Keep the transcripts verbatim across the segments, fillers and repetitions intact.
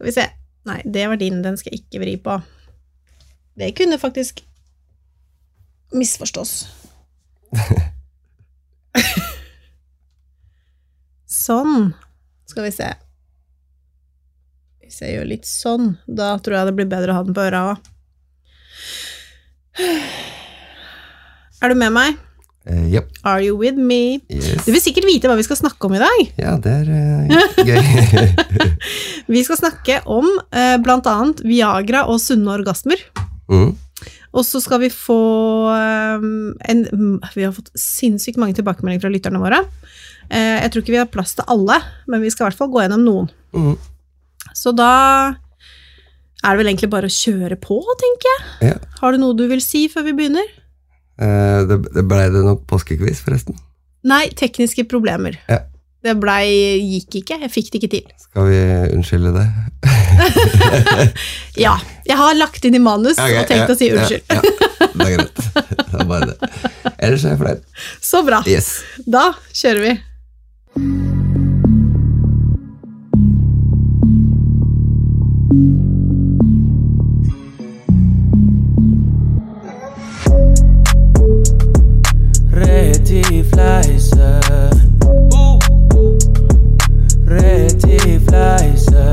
Skal vi se. Nei, det var din, den skal jeg ikke vri på. Det kunne faktisk misforstås. Sånn. Skal vi se. Hvis jeg gjør litt sånn, da tror jeg det blir bedre å ha den på øra også. Er du med meg? Uh, yep. Are you with me? Yes. Du vil sikkert vite hva vi skal snakke om i dag. Ja, det er uh, gøy. Vi skal snakke om uh, blant annet Viagra og sunne orgasmer. Mm. Og så skal vi få um, en, vi har fått sinnssykt mange tilbakemeldinger fra lytterne våre. Uh, jeg tror ikke vi har plass til alle, men vi skal i hvert fall gå gjennom noen. Mm. Så da er det vel egentlig bare å kjøre på, tenker jeg. Ja. Har du noe du vil si før vi begynner? Uh, det, det ble det nok påskekviss, forresten. Nei, tekniske problemer. Ja. Det ble, gikk ikke, jeg fikk det ikke til. Skal vi unnskylde det? Ja, jeg har lagt inn i manus okay, og tenkt ja, å si unnskyld. Ja, ja, det er greit. Det er bare det. Ellers er jeg fornøyd. Så bra. Yes. Da kjører vi. Retifleise Retifleise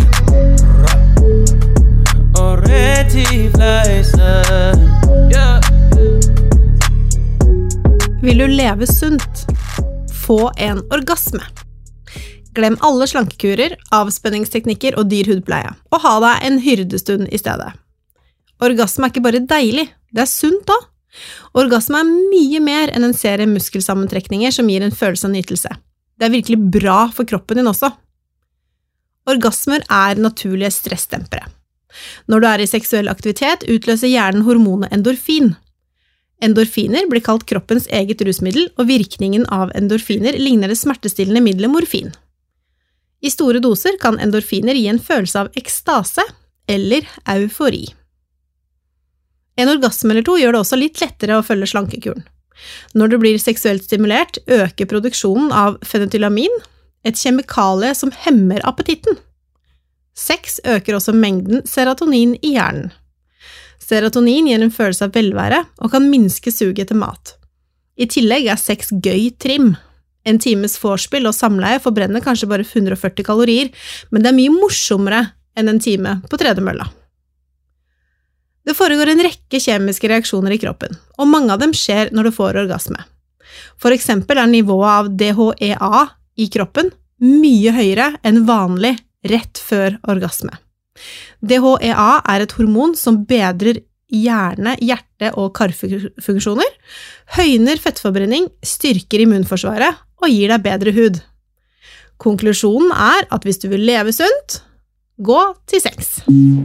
Og retifleise Vil du leve sunt? Få en orgasme. Glem alle slankekurer, avspenningsteknikker og dyr hudpleie, og ha deg en hyrdestund i stedet. Orgasme er ikke bare deilig, det er sunt da. Orgasme er mye mer enn en serie muskelsammentrekninger som gir en følelse av nytelse. Det er virkelig bra for kroppen din også. Orgasmer er naturlige stressdempere. Når du er i seksuell aktivitet, utløser hjernen hormonet endorfin. Endorfiner blir kalt kroppens eget rusmiddel, og virkningen av endorfiner ligner det smertestillende middelet morfin. I store doser kan endorfiner gi en følelse av ekstase eller eufori. En orgasme eller to gjør det også litt lettere å følge slankekuren. Når du blir seksuelt stimulert, øker produksjonen av fenetylamin, et kjemikalie som hemmer appetitten. Sex øker også mengden serotonin i hjernen. Serotonin gir en følelse av velvære og kan minske suget etter mat. I tillegg er sex gøy trim. En times vorspiel og samleie forbrenner kanskje bare hundre og førti kalorier, men det er mye morsommere enn en time på tredemølla. Det foregår en rekke kjemiske reaksjoner i kroppen, og mange av dem skjer når du får orgasme. For eksempel er nivået av D H E A i kroppen mye høyere enn vanlig rett før orgasme. D H E A er et hormon som bedrer hjerne, hjerte- og karfunksjoner, høyner fettforbrenning, styrker immunforsvaret og gir deg bedre hud. Konklusjonen er at hvis du vil leve sunt, gå til sengs.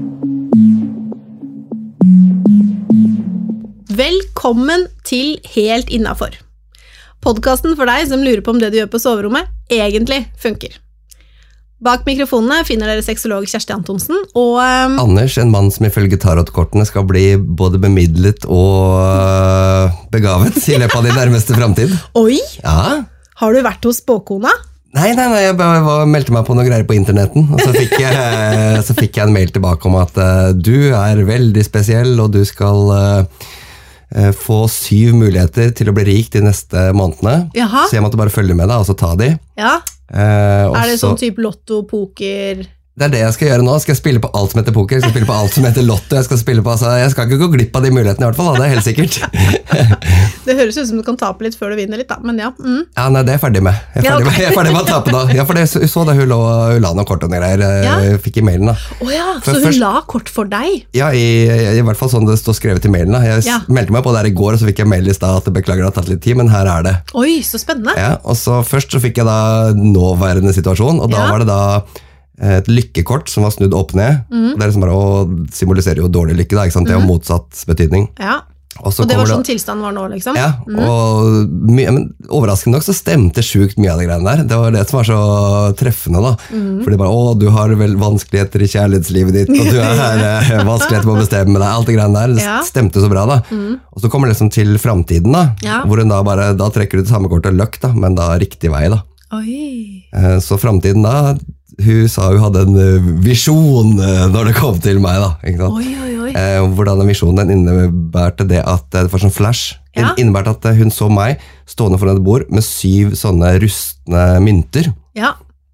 Velkommen til Helt Innenfor. Podcasten for deg som lurer på om det du gjør på soverommet egentlig funker. Bak mikrofonene finner dere sexolog Kjersti Antonsen og um... Anders, en mann som ifølge tarotkortene skal bli både bemidlet og begavet i løpet av din nærmeste fremtid. Oi! Ja. Har du vært hos spåkona? Nei, nei, nei, jeg bare var, meldte meg på noe greier på internetten, og så fikk, jeg, så fikk jeg en mail tilbake om at uh, du er veldig spesiell, og du skal uh, uh, få syv muligheter til å bli rik de neste månedene. Jaha. Så jeg måtte bare følge med deg, og så ta de. Ja. Uh, er det så, sånn type lotto, poker... Det er det jeg skal gjøre nå. Skal jeg spille på alt som heter poker, jeg skal spille på alt som heter lotto, jeg skal spille på, altså, jeg skal ikke gå glipp av de mulighetene i hvert fall, da, det er helt sikkert. Det høres ut som du kan tape litt før du vinner litt da, men ja. Mm. Ja, nei, det er jeg ferdig med. Jeg er ferdig, ja, okay. med, jeg er ferdig med å tape da. Ja, for det så da hun, lå, hun la noen kort og noen greier, ja. Jeg fikk i mailen da. Åja, oh, så hun først, la kort for deg? Ja, i, i hvert fall sånn det står skrevet i mailen da. Jeg ja. meldte meg på der i går, og så fikk jeg mail i sted at beklager det har tatt litt tid, men her er det. Oi, så spennende. Ja, og så først så fikk jeg da nåværende situasjon, og da ja. var det da et lykkekort som var snudd opp ned, mm. og det er liksom bare å symbolisere jo dårlig lykke da, ikke sant? Det er jo mm. motsatt betydning. Ja, og, og det var sånn det, tilstanden var nå liksom? Ja, mm. og mye, men overraskende nok så stemte sjukt mye av de greiene der. Det var det som var så treffende da, mm. fordi bare, å, du har vel vanskeligheter i kjærlighetslivet ditt, og du har vanskeligheter med å bestemme deg, alt det greiene der, det ja. stemte så bra da. Mm. Og så kommer det liksom til fremtiden da, ja. hvor hun da bare, da trekker du det samme kortet løkk da, men da riktig vei da. Oi. Så fremtiden da, hun sa hun hadde en eh, visjon eh, når det kom til meg da, ikke sant? Oi, oi, oi. Eh, hvordan den visjonen den innebærte det at det var sånn flash. Den Ja. innebærte at eh, hun så meg stående foran et bord med syv sånne rustne mynter, Ja.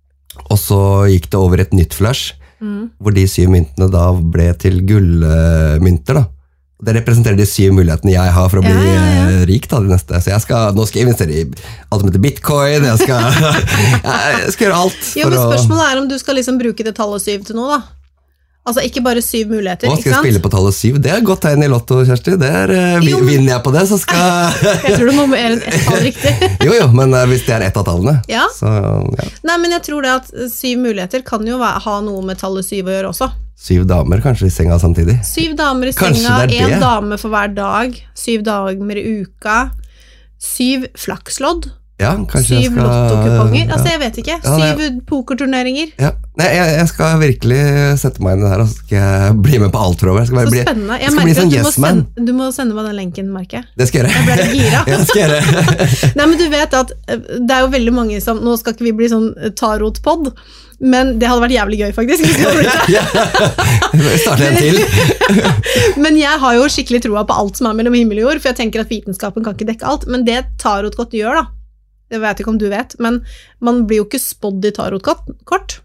og så gikk det over et nytt flash, Mm. hvor de syv myntene da ble til gullmynter da. Det representerer de syv mulighetene jeg har for å bli Ja, ja, ja. eh, rik da, de neste. Så jeg skal, nå skal jeg investere i alt som heter bitcoin, jeg skal, jeg skal gjøre alt. Jo, men spørsmålet er om du skal liksom bruke det tallet syv til noe, da. Altså, ikke bare syv muligheter, Nå ikke skal jeg sant? spille på tallet syv. Det er et godt tegn i Lotto, Kjersti. Det er, eh, vi- Jo, men- vinner jeg på det, så skal... Jeg tror du må mer enn ett tall riktig. jo, jo, men eh, hvis det er ett av tallene, Ja. så ja. Nei, men jeg tror det at syv muligheter kan jo være, ha noe med tallet syv å gjøre også. Syv damer kanskje i senga samtidig. Syv damer i Kanskje senga, det er en det. dame for hver dag, syv damer i uka, syv flakslodd, Ja, kanskje jeg syv skal... lottokuponger, altså ja. jeg vet ikke, Ja, nei. syv pokerturneringer. Ja. Nei, jeg, jeg skal virkelig sette meg inn i det her, og så skal jeg bli med på alt, tror jeg. Jeg skal, bare Så bli, spennende. jeg Jeg skal bli merker sånn at du må, yes man. sende, du må sende meg den lenken, merker jeg. Det skal jeg Jeg ble gjøre. litt gira. Ja, det skal jeg gjøre. Nei, men du vet at eh, det er jo veldig mange som, nå skal ikke vi bli sånn eh, tarot-podd, men det hadde vært jævlig gøy faktisk. hvis vi hadde blitt det. Ja. Starter en til. Men jeg har jo skikkelig troa på alt som er mellom himmel og jord, for jeg tenker at vitenskapen kan ikke dekke alt, men det tarotkort gjør da, det vet jeg ikke om du vet, men man blir jo ikke spådd i tarotkort.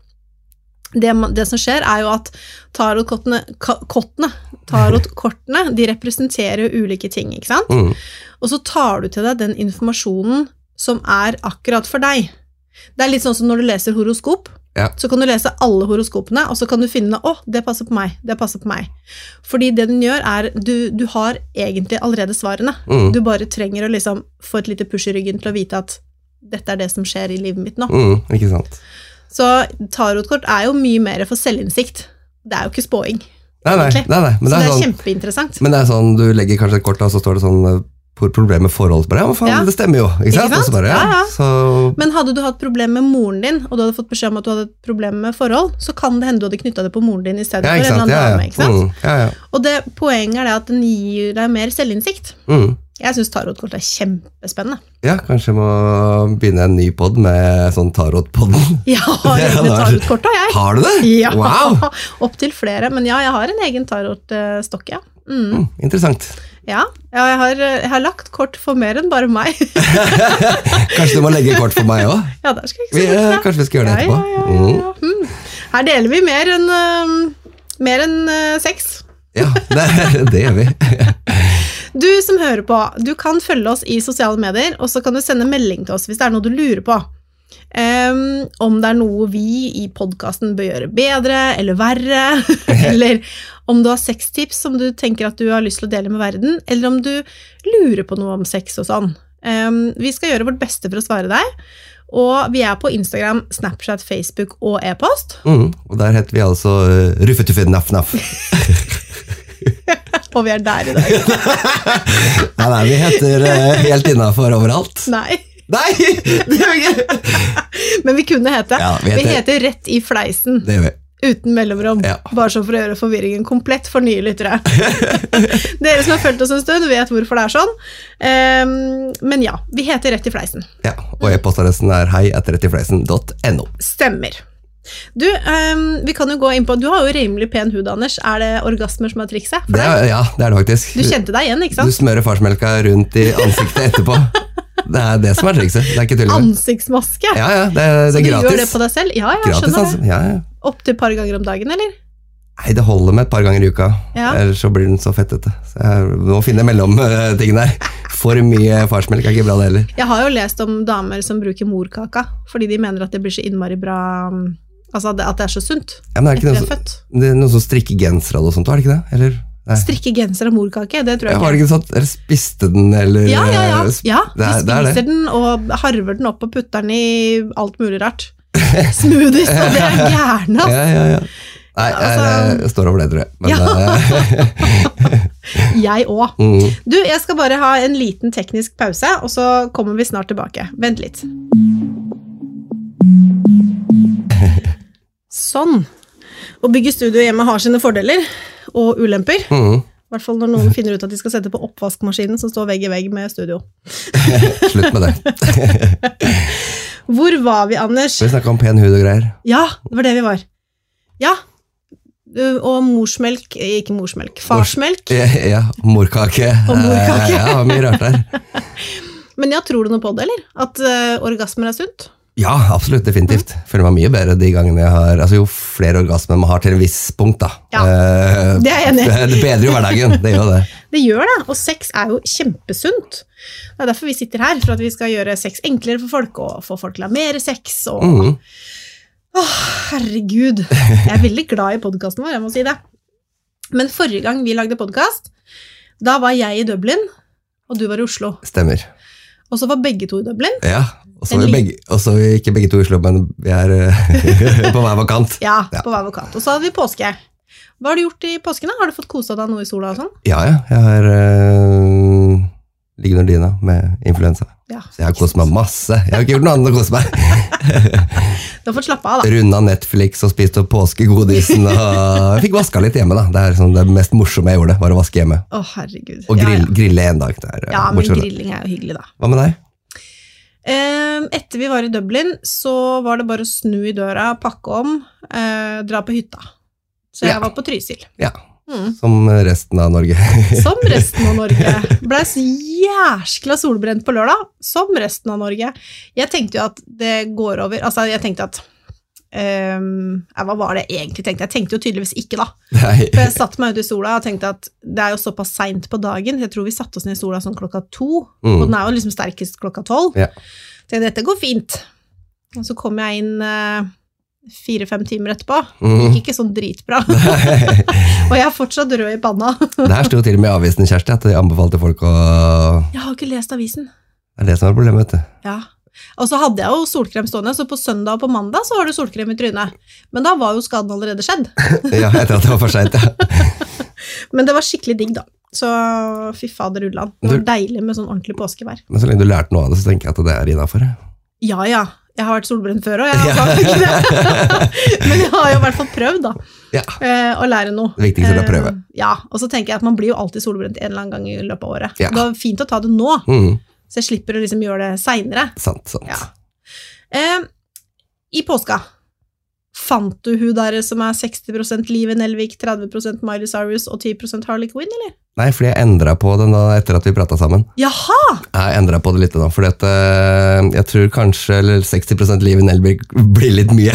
Det, man- det som skjer er jo at tarotkortene, ka- kortene, tarotkortene, de representerer jo ulike ting, ikke sant? Mm. Og så tar du til deg den informasjonen som er akkurat for deg. Det er litt sånn som når du leser horoskop, Ja. så kan du lese alle horoskopene, og så kan du finne, å, det passer på meg, det passer på meg. Fordi det den gjør er, du, du har egentlig allerede svarene. Mm. Du bare trenger å liksom få et lite push i ryggen til å vite at dette er det som skjer i livet mitt nå. Mm, ikke sant. Så tarotkort er jo mye mer for selvinnsikt. Det er jo ikke spåing. Nei, nei, egentlig. nei, nei. Men, Så det det er er sånn, kjempeinteressant. men det er sånn, du legger kanskje et kort, og så står det sånn eh, pro- problem med forhold. Så bare, ja, men faen, Ja. det stemmer jo. Ikke sant? sant? Og så bare, ja. Ja, ja. Så, Men hadde du hatt problem med moren din, og du hadde fått beskjed om at du hadde et problem med forhold, så kan det hende du hadde knyttet det på moren din i stedet ja, for en ikke eller sant? annen Ja, ja. dame, ikke sant? Mm, ja, ja. Og det, poenget er det at den gir deg mer selvinnsikt. Mm. Jeg synes tarotkort er kjempespennende. Ja, kanskje jeg må begynne en ny podd med sånn tarot-podden. Jeg har Det egne hadde vært- tarotkort, og jeg. Har du det? Ja, Wow! opp til flere, men ja, jeg har en egen tarotstokk, ja. Mm. Mm, interessant. Ja, ja jeg, har, jeg har lagt kort for mer enn bare meg. Kanskje du må legge kort for meg også? Ja, der skal jeg ikke Vi, se bort eh, fra. kanskje vi skal gjøre det Ja, etterpå? ja, ja, ja, ja. Mm. Her deler vi mer enn um, mer enn uh, sex. Mm. Ja, det, det gjør vi. Du som hører på, du kan følge oss i sosiale medier, og så kan du sende melding til oss hvis det er noe du lurer på. Um, om det er noe vi i podcasten bør gjøre bedre eller verre, eller om du har sextips som du tenker at du har lyst til å dele med verden, eller om du lurer på noe om sex og sånn. Um, vi skal gjøre vårt beste for å svare deg, og vi er på Instagram, Snapchat, Facebook og e-post, Mm, og der heter vi altså uh, Ruffetuffe Naff Naff. og vi er der i dag. Nei, nei, vi heter uh, helt innenfor overalt. Nei, Nei, det gjør vi ikke! men vi kunne hete. Ja, vi vi, heter- heter Rett i fleisen. Det gjør vi. Uten mellomrom, Ja. bare så for å gjøre forvirringen komplett for nye lyttere. Dere som har følt oss en stund vet hvorfor det er sånn. Ehm, men ja, vi heter Rett i fleisen. Ja, og e-postadressen er hei at rettifleisen punktum no. Stemmer. Du, ehm, vi kan jo gå inn på, du har jo rimelig pen hud, Anders. Er det orgasmer som er trikset? For Det deg? er, ja, det er det faktisk. Du kjente deg igjen, ikke Du sant? smører farsmelka rundt i ansiktet etterpå. Det er det som er trikset. Det er ikke tull. Ansiktsmaske. Ja, ja, det, er- det Så er du gjør det gratis. på deg selv? Ja, ja, Gratis, skjønner altså. det. Ja, ja. Opp til et par ganger om dagen, eller? Nei, det holder med et par ganger i uka. Ja. Ellers så blir den så fettete. Så jeg må finne mellom-tingen der. For mye farsmelk er ikke bra det heller. Jeg har jo lest om damer som bruker morkaka, fordi de mener at det blir så innmari bra, altså at det, at det er så sunt. Ja, men er det ikke Etter noe, jeg er som- født. det er noen som strikker genser og sånt, er det ikke det? Eller? Nei. Strikke genser av morkake, det tror Ja, jeg var det ikke. ikke sånn? Eller spiste den, eller? Ja, ja, ja. eh, sp- ja det er- de det er det. spiser den og harver den opp og putter den i alt mulig rart. Smoothies, og det er gærne, altså. Ja, ja, ja. Nei, jeg, Altså- jeg står over det, tror jeg. Men, Ja. eh, Jeg òg. mm. Du, jeg skal bare ha en liten teknisk pause, og så kommer vi snart tilbake. Vent litt. Sånn. Å bygge studio hjemme har sine fordeler og ulemper. Mm. I hvert fall når noen finner ut at de skal sette på oppvaskmaskinen som står vegg i vegg med studio. Slutt med det. Hvor var vi, Anders? Vi snakket om pen hud og greier. Ja, det var det vi var. Ja, og morsmelk, ikke morsmelk, farsmelk. Ja, ja morkake. Og morkake. Ja, mye rart der. Men ja, tror du noe på det, eller? At uh, orgasmer er sunt? Ja, absolutt, definitivt. Føler meg mye bedre de gangene jeg har, altså jo flere orgasmer man har til en viss punkt da. Ja, det er jeg enig i. Det, det bedrer jo hverdagen, det gjør det. Det gjør det, og sex er jo kjempesunt. Det er derfor vi sitter her, for at vi skal gjøre sex enklere for folk, og få folk til å ha mer sex, og... Mm. Åh, herregud. Jeg er veldig glad i podcasten vår, jeg må si det. Men forrige gang vi lagde podcast, da var jeg i Dublin, og du var i Oslo. Stemmer. Og så var begge to i Dublin. Ja, og så var vi begge, og så ikke begge to i Oslo, men vi er på hver vår kant. Ja, ja, på hver vår kant. Og så hadde vi påske. Hva har du gjort i påskene? Har du fått koset deg noe i sola og sånn? Ja, ja. Jeg har uh, ligget under dyna med influensa. Ja. Så jeg har koset meg masse. Jeg har ikke gjort noe annet enn å kose meg. Du har fått slappe av, da. Rundet Netflix og spist opp påskegodisen. Og jeg fikk vasket litt hjemme, da. Det er sånn det mest morsomme jeg gjorde, var å vaske hjemme. Å, herregud. Og grill, ja, ja. grille en dag. Der, ja, men morsomt. Grilling er jo hyggelig, da. Hva med deg? Etter vi var i Dublin, så var det bare å snu i døra, pakke om, eh, dra på hytta. Så jeg ja. var på Trysil. Ja, mm. som resten av Norge. Som resten av Norge. Ble så jæskla solbrent på lørdag, som resten av Norge. Jeg tenkte jo at det går over, altså jeg tenkte at, um, ja, hva var det jeg egentlig tenkte? Jeg tenkte jo tydeligvis ikke da. Nei. For jeg satt meg ut i sola og tenkte at det er jo såpass sent på dagen, jeg tror vi satte oss ned i sola sånn klokka to, mm. og den er jo liksom sterkest klokka tolv. Ja. Så jeg tenkte, dette går fint. Og så kom jeg inn... Uh, fire-fem timer etterpå. Det gikk ikke sånn dritbra. Og jeg er fortsatt rød i panna. Det her stod til og med i avisen, Kjersti, at de anbefalte folk å... Jeg har ikke lest avisen. Det er det som er problemet, vet du. Ja. Og så hadde jeg jo solkrem stående, så på søndag og på mandag så har du solkrem i trynet. Men da var jo skaden allerede skjedd. Ja, etter at det var for sent, ja. Men det var skikkelig digg da. Så fy fader Ulland. Det var deilig med sånn ordentlig påskevær. Men så lenge du lærte noe av det, så tenker jeg at det er innenfor. Ja, ja. Jeg har vært solbrent før, og jeg har sagt ikke det. Men jeg har jo i hvert fall prøvd da, ja. å lære noe. Det viktigste er å prøve. Ja, og så tenker jeg at man blir jo alltid solbrent en eller annen gang i løpet av året. Ja. Det er fint å ta det nå, mm. så jeg slipper å liksom gjøre det senere. Sant, sant. Ja. Eh, I påska, fant du hun der som er seksti prosent Live Nelvik, tretti prosent Miley Cyrus og ti prosent Harley Quinn, eller? Nei, fordi jeg endret på det da, etter at vi pratet sammen. Jaha! Jeg endret på det litt da, fordi at jeg tror kanskje eller seksti prosent Live Nelvik blir litt mye.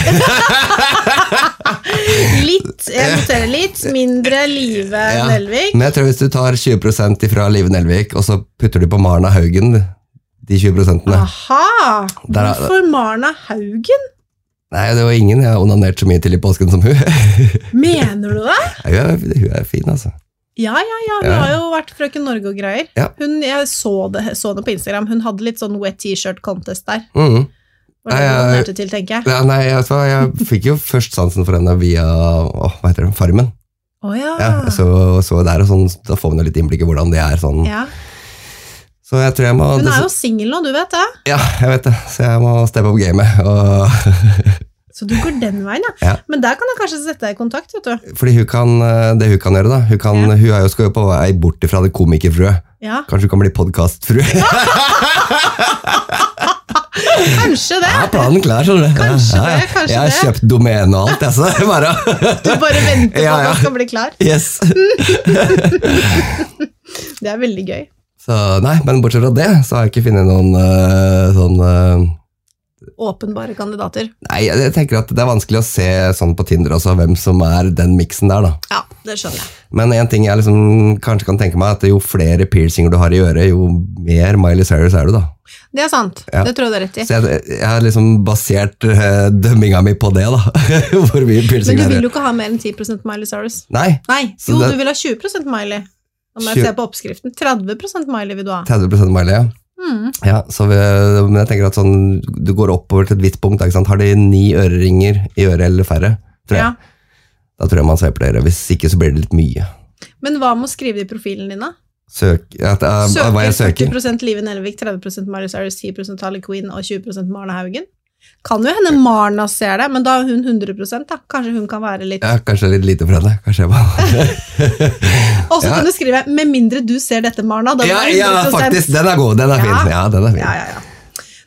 Litt, jeg noterer litt, mindre Live ja. Nelvik. Men jeg tror hvis du tar tjue prosent fra Live Nelvik, og så putter du på Marna Haugen, de tjue prosentene. Aha! Hvorfor Marna Haugen? Nei, det var ingen jeg har onanert så mye til i påsken som hun. Mener du det? Ja, hun er fin, altså. Ja, ja, ja. Hun ja. har jo vært frøken Norge og greier. Ja. Hun, jeg så det, så det på Instagram. Hun hadde litt sånn wet t-shirt contest der. Mm. Var det du onanerte til, tenker jeg? Ja, nei, altså, jeg fikk jo først sansen for henne via, å, hva heter det, Farmen. Å ja. Ja, så, så der, og sånn, da får vi litt innblikk i hvordan det er sånn. Ja. Så jeg tror jeg må... Hun er jo single nå, du vet det? Ja, jeg vet det. Så jeg må steppe opp gamet. Og så du går den veien, ja. ja. Men der kan jeg kanskje sette deg i kontakt, vet du. Fordi hun kan, det hun kan gjøre da, hun, kan, ja. hun er jo skal jo på vei bort fra det komikerfrue. Ja. Kanskje hun kan bli podcastfrue. Kanskje det. Ja, planen klar, skjønner du. Kanskje ja, ja. det, kanskje det. Jeg har det. kjøpt domene og alt, jeg, så det bare... Du bare venter på ja, ja. at du skal bli klar. Yes. Det er veldig gøy. Så nei, men bortsett fra det, så har jeg ikke funnet noen uh, sånn... Uh, åpenbare kandidater. Nei, jeg tenker at det er vanskelig å se sånn på Tinder også, hvem som er den mixen der da. Ja, det skjønner jeg. Men en ting jeg liksom kanskje kan tenke meg, at jo flere piercinger du har i øret, jo mer Miley Cyrus er du da. Det er sant, ja. Det tror jeg det er rett i. Så jeg, jeg har liksom basert uh, dømminga mi på det da. Hvor mye piercinger. Men du vil jo ikke ha mer enn ti prosent Miley Cyrus. Nei. Nei, jo, det... du vil ha tjue prosent Miley. Om jeg ser på oppskriften, tretti prosent Miley vil du ha. tretti prosent Miley, ja. Mm. Ja, så vi, men jeg tenker at sånn, du går oppover til et vidt punkt, ikke sant? Har de ni øreringer i øret eller færre, tror jeg. Ja. Da tror jeg man sveper dere, hvis ikke så blir det litt mye. Men hva med å skrive det i profilen din da? Søk, at, uh, søker, hva jeg søker? førti prosent Live Nelvik, tretti prosent Miley Cyrus, ti prosent Harley Quinn og tjue prosent Marna Haugen. Kan jo henne Marna ser det, men da er hun hundre prosent da. Kanskje hun kan være litt... Ja, kanskje litt lite for henne. Kanskje jeg bare... Og så ja. Kan du skrive, med mindre du ser dette Marna, da ja, ja, faktisk, den er god, den er ja. fin. Ja, den er fin. Ja, ja, ja.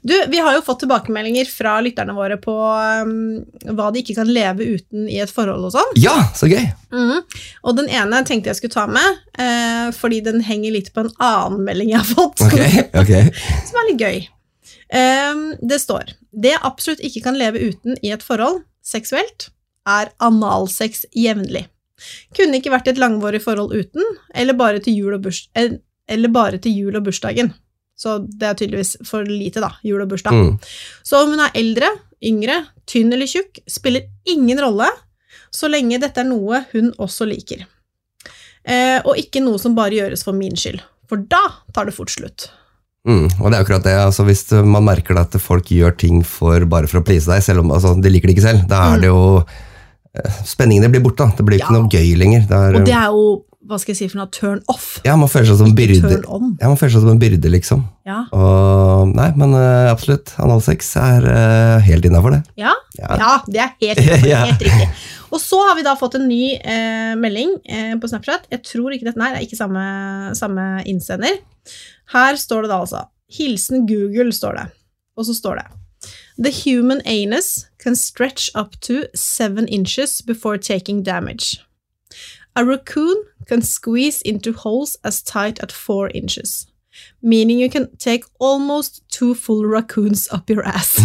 Du, vi har jo fått tilbakemeldinger fra lytterne våre på um, hva de ikke kan leve uten i et forhold og sånn. Ja, så gøy! Mm. Og den ene tenkte jeg skulle ta med, eh, fordi den henger litt på en annen melding jeg har fått. Ok, ok. Som er litt gøy. Um, det står, det jeg absolutt ikke kan leve uten i et forhold, seksuelt, er analsex jevnlig. Kunne ikke vært et langvarig forhold uten, eller bare til jul og, burs eller bare til jul og bursdagen. Så det er tydeligvis for lite da, jul og bursdag. Mm. Så om hun er eldre, yngre, tynn eller tjukk, spiller ingen rolle, så lenge dette er noe hun også liker. Eh, og ikke noe som bare gjøres for min skyld, for da tar det fort slutt. Mm, og det er akkurat det, altså hvis man merker at folk gjør ting for, bare for å please deg, selv om altså, de liker det ikke selv, da er det jo, spenningene blir borte, det blir ikke Ja. noe gøy lenger. Det er, Og det er jo, hva skal jeg si for noe, turn off. ja, man føler seg som en Ikke byrde. turn on. Ja, man føler seg som en byrde, liksom. Ja. Og, nei, men uh, absolutt, analsex er uh, helt innenfor det. Ja? Ja. Ja, det er helt, helt, Ja. helt riktig. Og så har vi da fått en ny eh, melding eh, på Snapchat. Jeg tror ikke dette, nei, det er ikke samme, samme innsender. Her står det da altså, hilsen Google står det. Og så står det, the human anus can stretch up to seven inches before taking damage. A raccoon can squeeze into holes as tight as four inches, meaning you can take almost two full raccoons up your ass.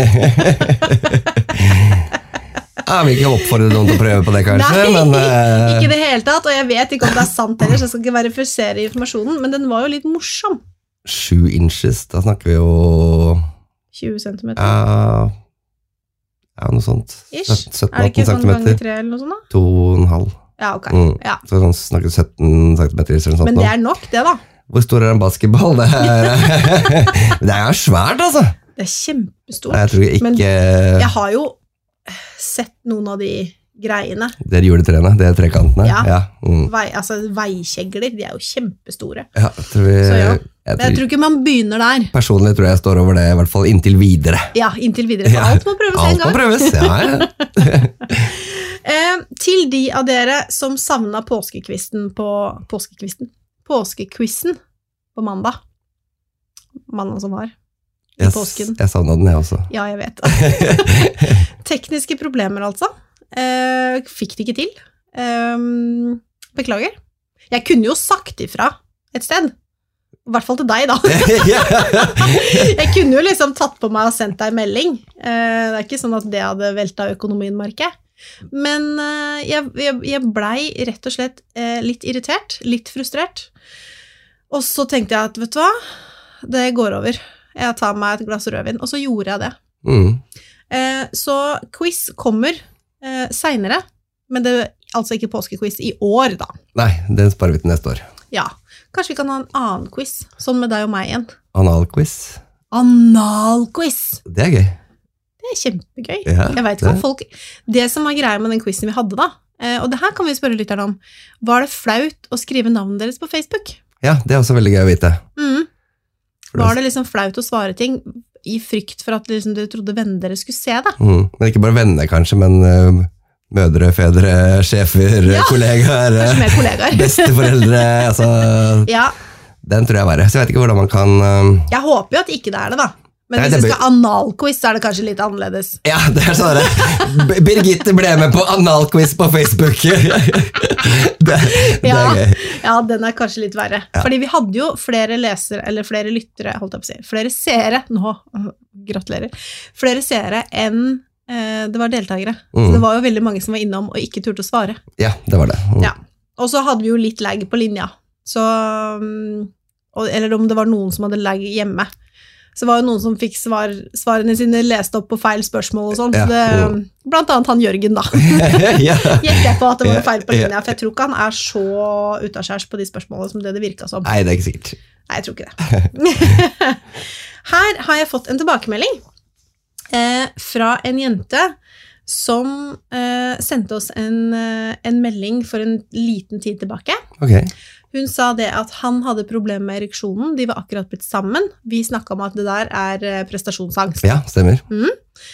Ja, vi kan oppfordre noen til å prøve på det kanskje, Nei, men... Uh, ikke det hele tatt, og jeg vet ikke om det er sant heller, så jeg skal ikke verifisere informasjonen, men den var jo litt morsom. Sju inches, da snakker vi jo... tjue centimeter. Ja, ja noe sånt. Ish. sytten Er det ikke atten sånn ganger centimeter. tre eller noe sånt da? To og en halv. Ja, ok. Mm. Ja. Så sånn snakker vi sytten centimeter eller sånt Men nå. det er nok det da. Hvor stor er en basketball? Det er, det er jo svært, altså. Det er kjempestort. Jeg tror ikke... Men jeg har jo sett noen av de greiene. Det er juletrene, det er trekantene. Ja. Ja, mm. Vei, altså veikjegler, de er jo kjempestore. ja jeg tror vi... Så ja. Jeg Men tror, jeg tror ikke man begynner der. personlig tror jeg jeg står over det, i hvert fall inntil videre. Ja, inntil videre. For Ja. alt må prøves en Alt må gang. prøves, ja, ja. Eh, til de av dere som savna påskekvisten på påskekvisten, påskekvissen på mandag. Mandag som var. I Jeg, påsken. jeg savnet den jeg også. Ja, jeg vet. Tekniske problemer altså. Eh, fikk det ikke til. Eh, beklager. Jeg kunne jo sagt ifra et sted. I hvert fall til deg da. Jeg kunne jo liksom tatt på meg og sendt deg en melding. Eh, det er ikke sånn at det hadde veltet økonomien, merker jeg. Men eh, jeg, jeg, jeg blei rett og slett eh, litt irritert, litt frustrert. Og så tenkte jeg at, vet du hva? Det går over. Jeg tar meg et glass rødvin, og så gjorde jeg det. Mm. Eh, så quiz kommer eh, senere, men det er altså ikke påskequiz i år da. Nei, den sparer vi til neste år. Ja, kanskje vi kan ha en annen quiz, sånn med deg og meg igjen. Analquiz. Analquiz! Det er gøy. Det er kjempegøy. Ja, jeg vet ikke om det. folk... Det som var greia med den quizen vi hadde da, eh, og det her kan vi spørre lytterne om, var det flaut å skrive navnet deres på Facebook? Ja, det er også veldig gøy å vite. Mm. For Var det liksom flaut å svare ting i frykt for at liksom, dere trodde venner dere skulle se det? Mm. Men ikke bare venner kanskje, men uh, mødre, fedre, sjefer, Ja, kollegaer, Kanskje mer kollegaer. besteforeldre, altså, Ja, den tror jeg er verre. Så jeg vet ikke hvordan man kan... Uh, jeg håper jo at ikke det er det da. Men Nei, hvis det vi blir- skal ha analquiz, så er det kanskje litt annerledes. ja, det er sånn det. B- Birgitte ble med på analquiz på Facebook. det, det Ja. er gøy. Ja, den er kanskje litt verre. Ja. Fordi vi hadde jo flere lesere, eller flere lyttere, holdt jeg på å si, flere seere, nå, gratulerer, flere seere enn eh, det var deltakere. Mm. Så det var jo veldig mange som var innom og ikke turte å svare. Ja, det var det. Mm. Ja. Og så hadde vi jo litt lag på linja. Så, mm, og, eller om det var noen som hadde lag hjemme. Så var jo noen som fikk svar, svarene sine lest opp på feil spørsmål og sånn. Ja. Så det, blant annet han Jørgen da. ja. Gikk jeg på at det var noe feil på Ja, linja, for jeg tror ikke han er så utaskjærs på de spørsmålene som det det virket som. Nei, det er ikke sikkert. Nei, jeg tror ikke det. Her har jeg fått en tilbakemelding eh, fra en jente som eh, sendte oss en, eh, en melding for en liten tid tilbake. Ok. Hun sa det at han hadde problemer med ereksjonen, de var akkurat blitt sammen. Vi snakket om at det der er eh, prestasjonsangst. Ja, stemmer. Mm.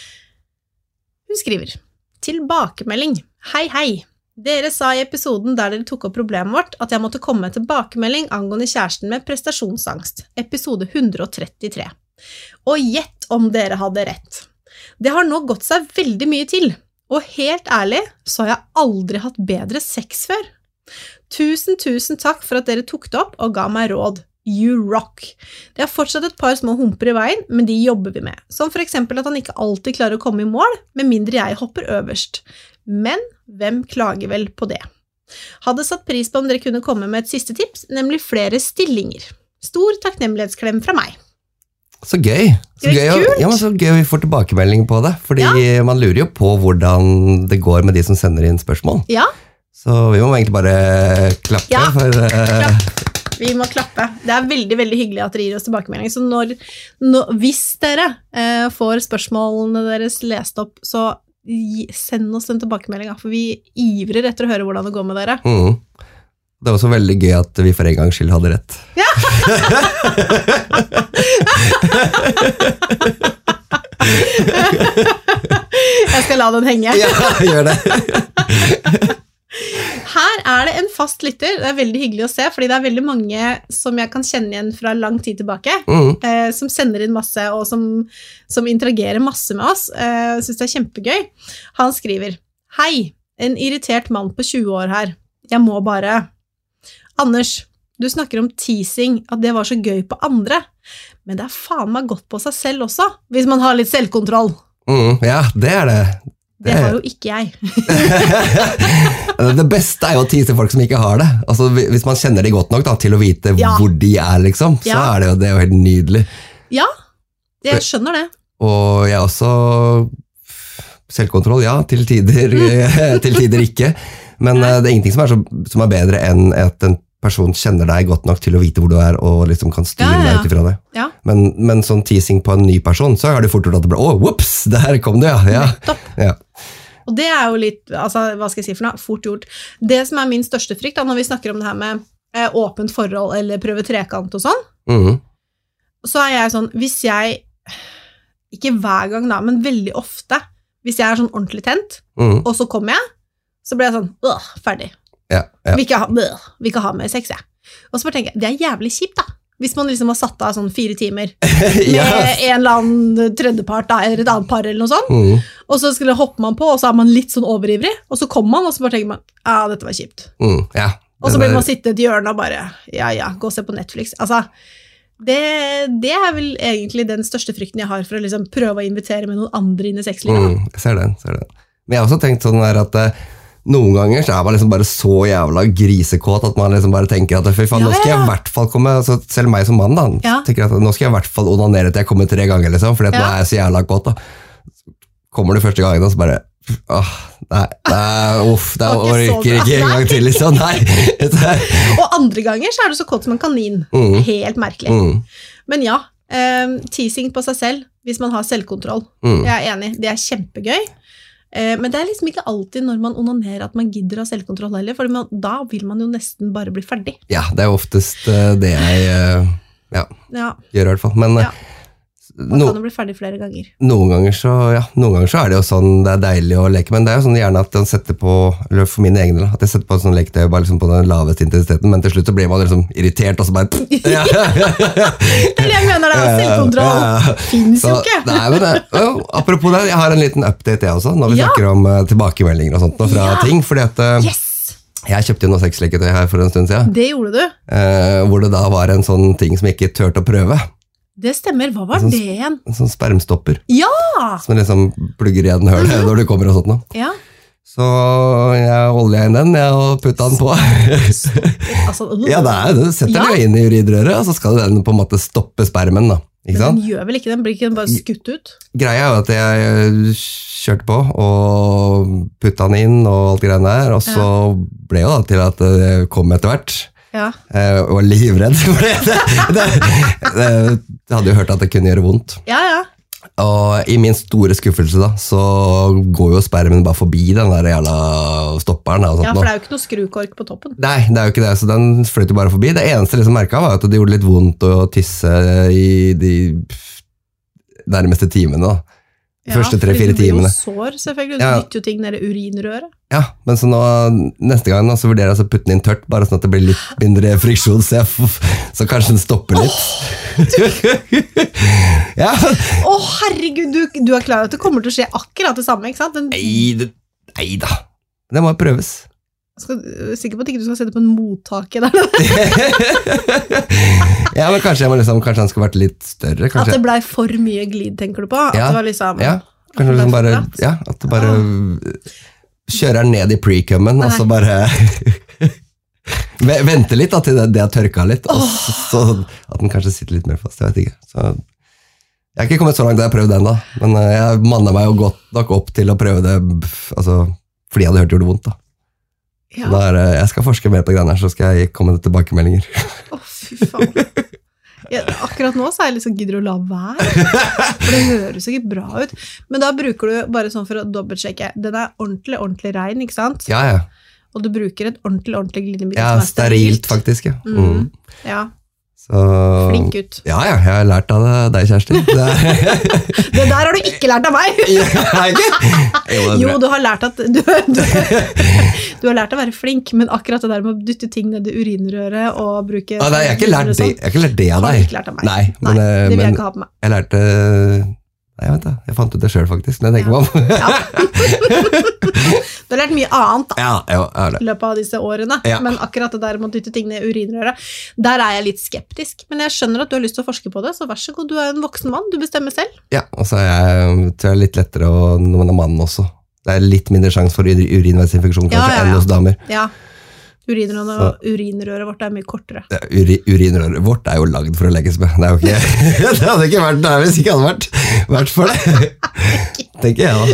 Hun skriver, tilbakemelding, hei hei. Dere sa i episoden der dere tok opp problemet vårt at jeg måtte komme med tilbakemelding angående kjæresten med prestasjonsangst, episode hundre og trettitre. Og gjett om dere hadde rett. Det har nå gått seg veldig mye til, og helt ærlig så har jeg aldri hatt bedre sex før. Tusen, tusen takk for at dere tok det opp og ga meg råd. You rock. Det er fortsatt et par små humper i veien, men de jobber vi med. Som for eksempel at han ikke alltid klarer å komme i mål, med mindre jeg hopper øverst. Men hvem klager vel på det? Hadde satt pris på om dere kunne komme med et siste tips, nemlig flere stillinger. Stor takknemlighetsklem fra meg. Så gøy. Så Det gøy, er å- kult. ja, men så gøy vi får tilbakemelding på det, fordi Ja. man lurer jo på hvordan det går med de som sender inn spørsmål. Ja, Så vi må egentlig bare klappe Ja. for... eh, klapp. Vi må klappe. Det er veldig, veldig hyggelig at dere gir oss tilbakemelding. Så når, når, hvis dere eh, får spørsmålene deres lest opp, så gi, send oss en tilbakemelding, for vi ivrer etter å høre hvordan det går med dere. mm. Det er også veldig gøy at vi for en gangs skyld hadde rett. Jeg skal la den henge. Ja, gjør det. Her er det en fast lytter. Det er veldig hyggelig å se, fordi det er veldig mange som jeg kan kjenne igjen fra lang tid tilbake, Mm. eh, som sender inn masse, og som, som interagerer masse med oss. Eh, jeg synes det er kjempegøy. Han skriver, hei, en irritert mann på tjue år her. Jeg må bare... Anders, du snakker om teasing, at det var så gøy på andre, men det er faen meg godt på seg selv også, hvis man har litt selvkontroll. Mm, ja, det er det. Det har jo ikke jeg. Det beste er jo å tease folk som ikke har det. Altså, hvis man kjenner de godt nok da, til å vite Ja. hvor de er, liksom, så Ja. er det jo, det er jo helt nydelig. Ja, jeg skjønner det. Og jeg er også selvkontroll, ja, til tider, til tider ikke. Men eh, det er ingenting som er, så, som er bedre enn at en person kjenner deg godt nok til å vite hvor du er, og liksom kan styre Ja, ja, ja. deg ut ifra det. Ja. Men, men sånn teasing på en ny person, så er det fort gjort at det blir, å, whoops, der kom du, ja. ja. Nettopp. ja. Og det er jo litt, altså, hva skal jeg si for noe, fort gjort. Det som er min største frykt, da, når vi snakker om det her med eh, åpent forhold, eller prøve trekant og sånn, Mhm. så er jeg sånn, hvis jeg, ikke hver gang da, men veldig ofte, hvis jeg er sånn ordentlig tent, Mhm. og så kommer jeg, så blir jeg sånn, øh, ferdig. Ja, ja. Vil ikke ha, øh, vil ikke ha mer sex, jeg. Og så bare tenker jeg, det er jævlig kjipt da, hvis man liksom har satt av sånn fire timer, med ja. en eller annen tredjepart da, eller et annet par eller noe sånt, Mhm. og så skulle hoppe man på, og så er man litt sånn overivrig, og så kommer man, og så bare tenker man, ja, dette var kjipt. Mhm. ja. Og så Det blir der- man sitte i et hjørne og bare, ja, ja, gå og se på Netflix. Altså, det, det er vel egentlig den største frykten jeg har for å liksom prøve å invitere med noen andre inn i sexlivet. Mm, jeg ser den, ser den. Men jeg har også tenkt sånn der at eh, noen ganger så er man liksom bare så jævla grisekåt at man liksom bare tenker at fy faen, Ja, nå skal jeg ja. i hvert fall komme, altså selv meg som mann da, Ja. tenker at nå skal jeg i hvert fall onanere til jeg kommer tre ganger liksom, fordi at nå Ja. er jeg så jævla kåt da. Kommer du første gangen og så bare, åh, nei, nei, uff, det Var ikke så orker bra. ikke en gang til liksom, nei. Det er- Og andre ganger så er du så kåt som en kanin. Mm. Helt merkelig. Mm, Men ja, eh, teasing på seg selv, hvis man har selvkontroll. mm. Jeg er enig, det er kjempegøy. Eh, men det er liksom ikke alltid når man onanerer at man gidder å ha selvkontroll heller, for man, da vil man jo nesten bare bli ferdig. Ja, det er jo oftest eh, det jeg eh, ja, Ja, gjør i hvert fall, men eh, Ja. man no, kan jo bli ferdig flere ganger. Noen ganger, så, ja, noen ganger så er det jo sånn, det er deilig å leke, men det er jo sånn gjerne at den setter på, eller for mine egne, at jeg setter på en sånn leketøy bare liksom på den laveste intensiteten, men til slutt så blir man liksom irritert, og så bare... Ja. Det er det jeg mener, det er selvkontroll. Ja. Finnes jo Så, ikke. nei, men det, jo, apropos det, jeg har en liten update jeg også, når vi Ja. snakker om uh, tilbakemeldinger og sånt, og fra Ja. ting, fordi at uh, Yes! jeg kjøpte jo noe sexleketøy her for en stund siden, Det gjorde du. uh, hvor det da var en sånn ting som jeg ikke tørte å prøve, Det stemmer. Hva var Sånn- det igjen? en sånn spermstopper, Ja! som liksom plugger igjen hølet når du kommer og sånt nå. Ja, Så jeg olja inn den, jeg og putta den på. altså, Ja, det er det. Du setter Ja. den jo inn i urinrøret, og så skal den på en måte stoppe spermen, da. Ikke Men sant? den gjør vel ikke den? Blir ikke den bare skutt ut? Greia er jo at jeg eh, kjørte på og putta den inn og alt greiene der, og så ble jo da til at det kom etter hvert. Ja. Jeg var livredd for det. Det, det, det. Jeg hadde jo hørt at det kunne gjøre vondt. Ja, ja. Og i min store skuffelse da, så går jo spermen bare forbi den der jævla stopperen. Og sånt Ja, nå. for det er jo ikke noe skrukork på toppen. Nei, det er jo ikke det, så den fløyt jo bare forbi. Det eneste jeg liksom merket var at det gjorde litt vondt å tisse i de nærmeste timene. Da. Ja, første tre-fire fordi timene. du blir jo sår, selvfølgelig. Du Ja. dytter jo ting ned i urinrøret. Ja, men så nå, neste gang nå, så vurderer jeg altså å putte den inn tørt, bare sånn at det blir litt mindre friksjon, så, jeg, f- så kanskje den stopper litt. ja, Å, herregud, du, du er klar over at det kommer til å skje akkurat det samme, ikke sant? Den, nei, det- nei da, det må prøves. skal, jeg er sikker på at ikke du skal sette på en mottake der. ja, men kanskje, jeg må liksom, kanskje han skulle vært litt større, At kanskje. det ble for mye glid, tenker du på? At Ja, det var liksom... Ja, kanskje liksom bare, ja, at det bare kjører den ned i pre-cummen, og så bare ve- vente litt da, til det, det har tørka litt, og så, så at den kanskje sitter litt mer fast, jeg vet ikke. Så, jeg har ikke kommet så langt da jeg har prøvd den da, men eh, jeg mannet meg jo godt nok opp til å prøve det, altså, fordi jeg hadde hørt det gjorde vondt da. Ja. Så da er, det- jeg skal forske mer på greiene her, så skal jeg komme med tilbakemeldinger. Å, fy faen. Ja, akkurat nå så er jeg liksom gidder å la være. For det høres ikke bra ut. Men da bruker du bare sånn for å dobbeltsjekke. Den er ordentlig, ordentlig rein, ikke sant? Ja, ja. Og du bruker et ordentlig, ordentlig glidemiddel Ja, som er sterilt faktisk, ja. Mm. Mm. Ja, Så, flink gutt. Ja, ja, jeg har lært av det, deg, Kjersti. Det er, Det der har du ikke lært av meg! Ja, ikke? Jo, det er Jo, bra. du har lært at du, du, du har lært å være flink, men akkurat det der med å dytte ting ned i urinrøret og bruke... Ah, nei, jeg har ikke lært det, jeg har ikke lært det av Har du deg. ikke lært av meg? Nei, men, Nei, eh, det vil men jeg ikke ha på meg. jeg lærte... Nei, jeg vet det, jeg fant ut det selv faktisk, når jeg tenker meg om. Ja. Du har lært mye annet da, Ja, jo, jeg har det. i løpet av disse årene, Ja. men akkurat det der med å dytte ting ned i urinrøret, der er jeg litt skeptisk. Men jeg skjønner at du har lyst til å forske på det, så vær så god, du er en voksen mann, du bestemmer selv. Ja, og så er jeg, tror jeg, litt lettere å, når man er mann også. Det er litt mindre sjanse for uri- urinveisinfeksjon Ja, kanskje ja, enn ja. hos damer. Ja, urinrøret, urinrøret vårt er mye kortere. Det er Uri, urinrøret vårt er jo lagd for å legges med. Det er jo ikke... det hadde ikke vært der hvis ikke hadde vært, vært for det. Tenker jeg da.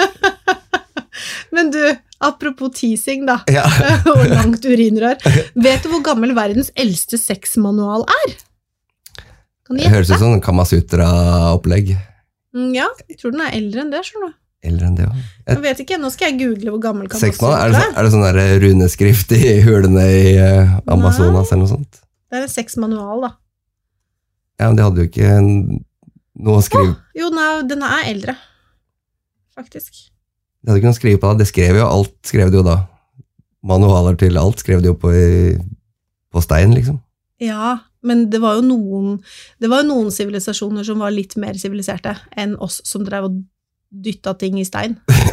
Men du, apropos teasing da, Ja. og langt urinrør, vet du hvor gammel verdens eldste sexmanual er? Kan du Det høres gjette? ut som en Kamasutra-opplegg. Mm, Ja, jeg tror den er eldre enn det, skjønner du. Eldre enn det også. Jeg vet ikke, nå skal jeg google hvor gammel kan Seks måneder? Er det, være. sånn, er det sånn der runeskrift i hulene i uh, Amazonas eller noe sånt? Det er en sexmanual da. Ja, men de hadde jo ikke en- noe å skrive, Jo, den er, den er eldre, faktisk. de hadde ikke noe å skrive på da. Det skrev jo, alt skrev det jo da. Manualer til alt skrev det jo på, i, på stein, liksom. Ja, men det var jo noen, det var jo noen sivilisasjoner som var litt mer siviliserte enn oss som drev og dytta ting i stein.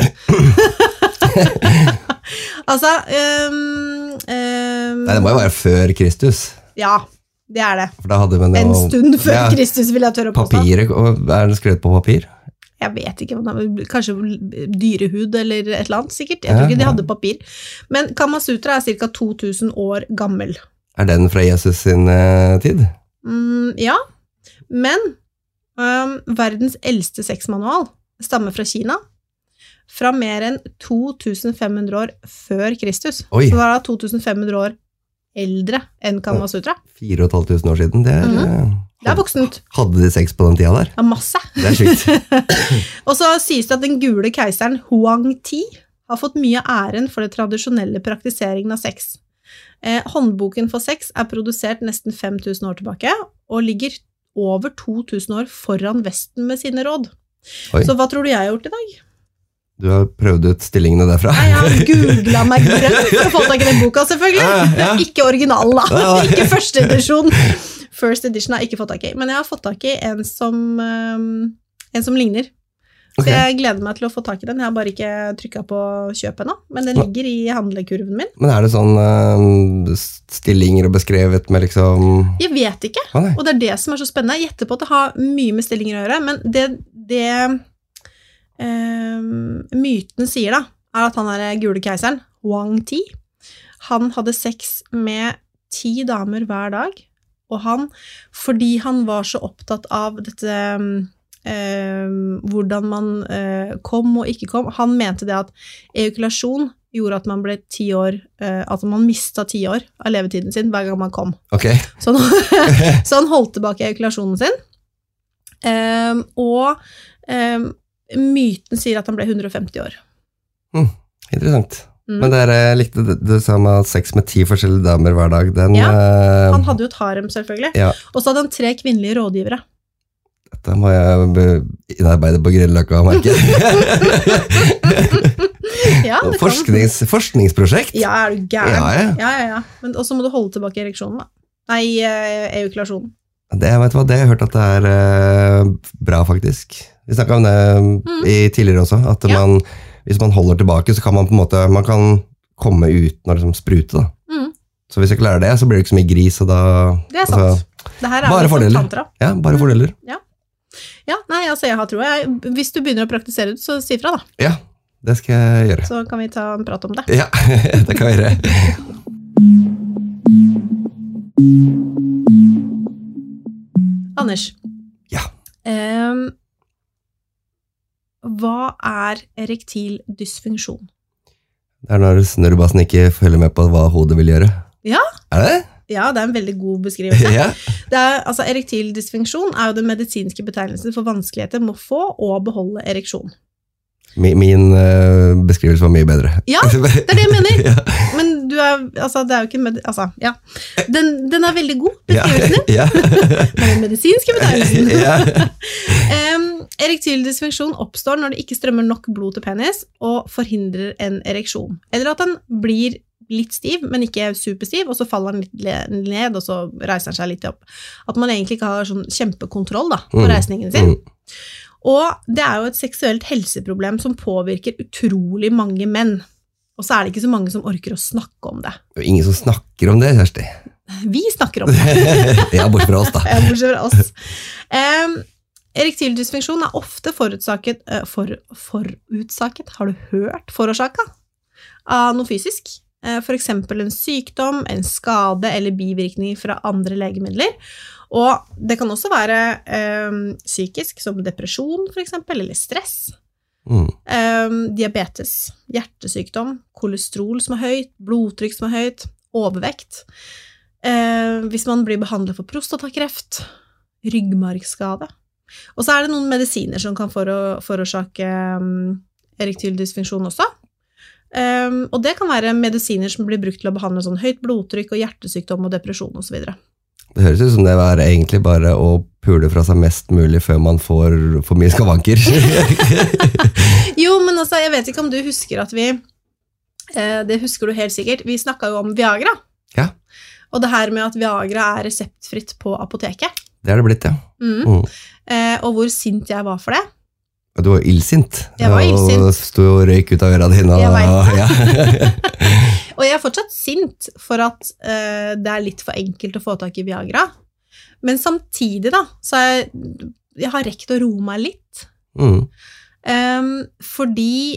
altså, um, um, Nei, det må jo være før Kristus. Ja, det er det. For da hadde man jo... En stund før ja, Kristus vil jeg tørre å påstå. Papiret, og er det skrevet på papir? Jeg vet ikke, hva det er, kanskje dyrehud eller et eller annet, sikkert. Jeg tror Ja, ikke de ja. hadde papir. Men Kamasutra er cirka to tusen år gammel. Er den fra Jesus sin eh, tid? Mm, ja, men um, verdens eldste sexmanual stammer fra Kina, fra mer enn to tusen fem hundre år før Kristus. Oi. Så det er da to tusen fem hundre år eldre enn Kamasutra. Fire og et halvt tusen år siden. Det er, Mhm. eh, Det er voksent. Hadde de sex på den tida der? Det er masse. Det er sykt. Og så sies det at den gule keiseren Huang Ti har fått mye æren for det tradisjonelle praktiseringen av sex. Eh, håndboken for sex er produsert nesten fem tusen år tilbake, og ligger over to tusen år foran Vesten med sine råd. Oi. Så hva tror du jeg har gjort i dag? Du har prøvd ut stillingene derfra. Nei, jeg har googlet meg grønn for å få tak i den boka, selvfølgelig. Ja, ja. Ikke originalen da, Ja, ja. ikke første edisjon. First edition har jeg ikke fått tak i, men jeg har fått tak i en som, um, en som ligner. Så Ok. jeg gleder meg til å få tak i den. Jeg har bare ikke trykket på kjøp ennå, men den Hva- ligger i handlekurven min. Men er det sånn eh, stillinger og beskrevet med liksom... Jeg vet ikke, Å nei. og det er det som er så spennende. Jeg gjetter på at det har mye med stillinger å gjøre, men det, det um, myten sier da, er at han er gule keiseren, Huang Ti. Han hadde sex med ti damer hver dag, og han, fordi han var så opptatt av dette, eh, hvordan man eh, kom og ikke kom, han mente det at ejakulasjon gjorde at man ble ti år, eh, at man mistet ti år av levetiden sin hver gang man kom. Ok. Så han, så han holdt tilbake ejakulasjonen sin, eh, og eh, myten sier at han ble hundre og femti år. Interessant. Mm. Men det er, jeg likte det du sa med at sex med ti forskjellige damer hver dag. Den, Ja, eh, Han hadde jo et harem, selvfølgelig. Ja. Og så hadde han tre kvinnelige rådgivere. Da må jeg be- innarbeide på Grünerløkka, merker jeg. Ja, det kan. Forsknings, forskningsprosjekt. Ja, er du gæren? Ja, ja. ja, ja, ja. Men også må du holde tilbake ereksjonen, da. Nei, eh, ejakulasjonen. Det, vet du hva, det har jeg hørt at det er eh, bra, faktisk. Vi snakket om det mm. i tidligere også, at Ja. man, hvis man holder tilbake, så kan man på en måte, man kan komme uten å liksom sprute da. Mm. Så hvis jeg klarer det, så blir det ikke så mye gris, og da... Det er sant. Altså, Det her er bare jo liksom fordeler. tantra. ja, bare fordeler. Ja, nei, altså jeg har tro. Jeg, hvis du begynner å praktisere det, så si fra da. Ja, det skal jeg gjøre. Så kan vi ta en prat om det. Ja, det kan jeg gjøre. Anders. Ja. Ehm, hva er erektil dysfunksjon? Det er når snurrebassen ikke følger med på hva hodet vil gjøre. Ja. Er det? Ja, det er en veldig god beskrivelse. Ja. Det er, altså, erektil dysfunksjon er jo den medisinske betegnelsen for vanskeligheter med å få og beholde ereksjon. Min, min uh, beskrivelse var mye bedre. Ja, det er det jeg mener. Ja. Men du er, altså, det er jo ikke med, altså, ja. Den, den er veldig god, beskrivelsen din. Ja. Det er den medisinske betegnelsen. Ja. um, erektil dysfunksjon oppstår når det ikke strømmer nok blod til penis og forhindrer en ereksjon. Eller at den blir litt stiv, men ikke superstiv, og så faller den litt ned, og så reiser den seg litt opp. At man egentlig ikke har sånn kjempekontroll da, på Mm. reisningen sin. Mm. Og det er jo et seksuelt helseproblem som påvirker utrolig mange menn. Og så er det ikke så mange som orker å snakke om det. Det er ingen som snakker om det, Kjersti. Vi snakker om det. Ja, bort fra oss da. Ja, bortsett fra oss. Um, erektil dysfunksjon er ofte forutsaket, uh, for, forutsaket, har du hørt, forårsaket av noe fysisk. Uh, for eksempel en sykdom, en skade eller bivirkning fra andre legemidler. Og det kan også være um, psykisk, som depresjon for eksempel, eller stress. Mm. Um, diabetes, hjertesykdom, kolesterol som er høyt, blodtrykk som er høyt, overvekt. Uh, hvis man blir behandlet for prostatakreft, ryggmargskade. Og så er det noen medisiner som kan for, forårsake um, erektil dysfunksjon også. Um, og det kan være medisiner som blir brukt til å behandle sånn høyt blodtrykk og hjertesykdom og depresjon og så videre. Det høres ut som det var egentlig bare å pule fra seg mest mulig før man får for mye skavanker. Jo, men altså, jeg vet ikke om du husker at vi, eh, det husker du helt sikkert, vi snakket jo om Viagra. Ja. Og det her med at Viagra er reseptfritt på apoteket. Det er det blitt, ja. Mm. Mm. Eh, og hvor sint jeg var for det. Og du var illsint. Jeg var illsint. Og stod og røyk ut av øra dine. Jeg vet Ja. Og jeg er fortsatt sint for at eh, det er litt for enkelt å få tak i Viagra. Men samtidig da, så er jeg, jeg har rekt å roe meg litt. Mm. Um, fordi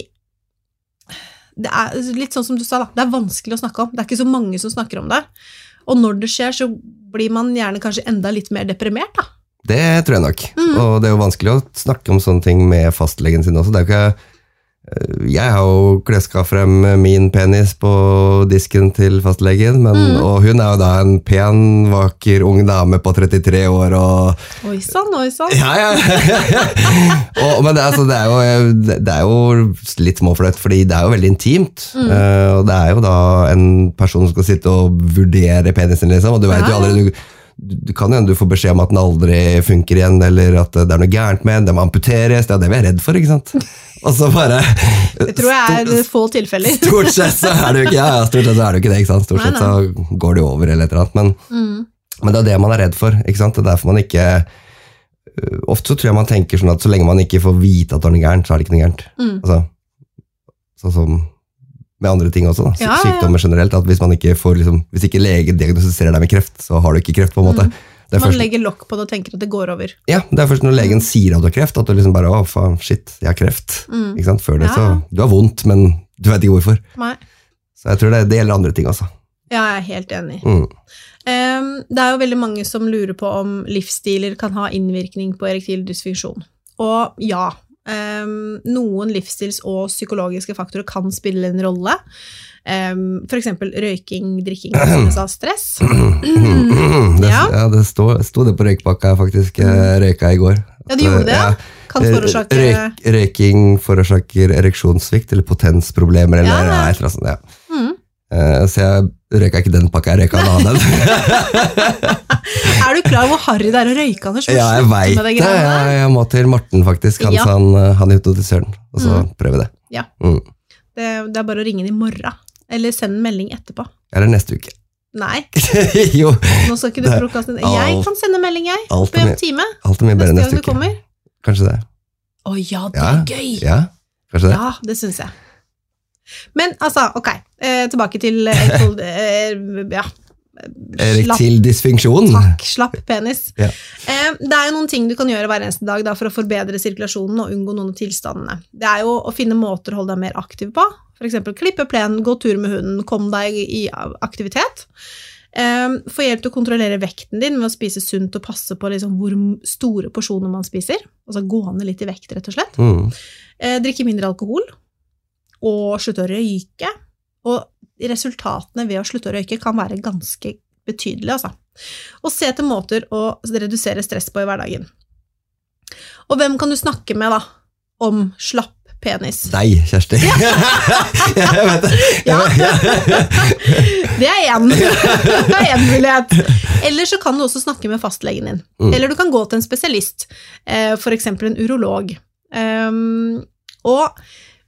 det er litt sånn som du sa da, det er vanskelig å snakke om. Det er ikke så mange som snakker om det. Og når det skjer, så blir man gjerne kanskje enda litt mer deprimert da. Det tror jeg nok. Mm. Og det er jo vanskelig å snakke om sånne ting med fastlegen sin også. Det er jo ikke... Jeg har jo kleska frem min penis på disken til fastlegen, men, Mm. og hun er jo da en pen, vakker, ung dame på trettitre år, og... Oi sann, oi sann. Ja, ja, og, men det, er, altså, det, er jo, det er jo litt småfløtt, fordi det er jo veldig intimt, Mm. uh, og det er jo da en person som skal sitte og vurdere penisen, liksom, og du vet Ja, jo aldri... Du, du kan jo, du får beskjed om at den aldri funker igjen, eller at det er noe gærent med den, den må amputeres, det er det vi er redd for, ikke sant? Og så bare... Det tror jeg er få tilfeller. Stort sett så er det jo ikke, ja, ja, stort sett så er det jo ikke det, ikke sant? Stort Nei, sett så går det jo over eller et eller annet, men, Mm. men det er det man er redd for, ikke sant? Det er derfor man ikke... øh, Ofte så tror jeg man tenker sånn at så lenge man ikke får vite at det er noe gærent, så er det ikke noe gærent. Mm. Altså, sånn som med andre ting også da, Ja, ja, ja. sykdommer generelt, at hvis man ikke får liksom, hvis ikke lege diagnostiserer deg med kreft, så har du ikke kreft på en måte. Mm. Det er Man først, legger lokk på det og tenker at det går over. ja, det er først når legen sier at du har kreft, at du liksom bare, å faen, shit, jeg har kreft. Mm. Ikke sant? Før det Ja, så, ja. du har vondt, men du vet ikke hvorfor. Nei. Så jeg tror det, det gjelder andre ting også. Ja, jeg er helt enig. Mm. Um, det er jo veldig mange som lurer på om livsstiler kan ha innvirkning på erektil dysfunksjon. Og ja, um, noen livsstils- og psykologiske faktorer kan spille en rolle. Um, for eksempel røyking, drikking, som jeg sa, stress. det, Ja. ja, det stod, stod det på røykpakka jeg faktisk eh, røyka i går. Ja, det gjorde det, ja. Ja. Kan forårsake... Røyk, røyking forårsaker ereksjonssvikt eller potensproblemer eller Ja, ja. et eller annet sånt, ja. Mm. Eh, så jeg røyka ikke den pakka, jeg røyka en annen. Er du klar over hvor harry det er å røyke, Anders? Ja, jeg vet det. Jeg, jeg må til Morten faktisk, han, Ja. han, han er hypnotisøren, og så Mm. prøver det. Ja. Mm. Det, det er bare å ringe den i morgen, eller sende en melding etterpå. Eller neste uke. Nei, Jo, nå skal ikke du Det- prokastinere. Jeg alt- kan sende melding, jeg. alt På er en mye- time. alt er mye bedre Neste neste gang du uke. kommer. Kanskje det. Å ja, det Ja. er gøy. Ja, kanskje det. Ja, det synes jeg. Men altså, ok, eh, tilbake til eh, til, eh, ja, Erektil dysfunksjon. Takk, slapp penis. Ja. Eh, det er jo noen ting du kan gjøre hver eneste dag da, for å forbedre sirkulasjonen og unngå noen av tilstandene. Det er jo å finne måter å holde deg mer aktiv på, for eksempel klippe plenen, gå tur med hunden, kom deg i aktivitet. Eh, få hjelp til å kontrollere vekten din ved å spise sunt og passe på liksom, hvor store porsjoner man spiser, altså gå ned litt i vekt rett og slett. Mm. Eh, drikke mindre alkohol, og slutte å røyke, og resultatene ved å slutte å røyke kan være ganske betydelige, altså. Og se til måter å redusere stress på i hverdagen. Og hvem kan du snakke med da, om slapp penis? Deg, Kjersti. Jeg vet det. Ja. Det er en. Det er en mulighet. Eller så kan du også snakke med fastlegen din. Mm. Eller du kan gå til en spesialist, eh, for eksempel en urolog. Um, og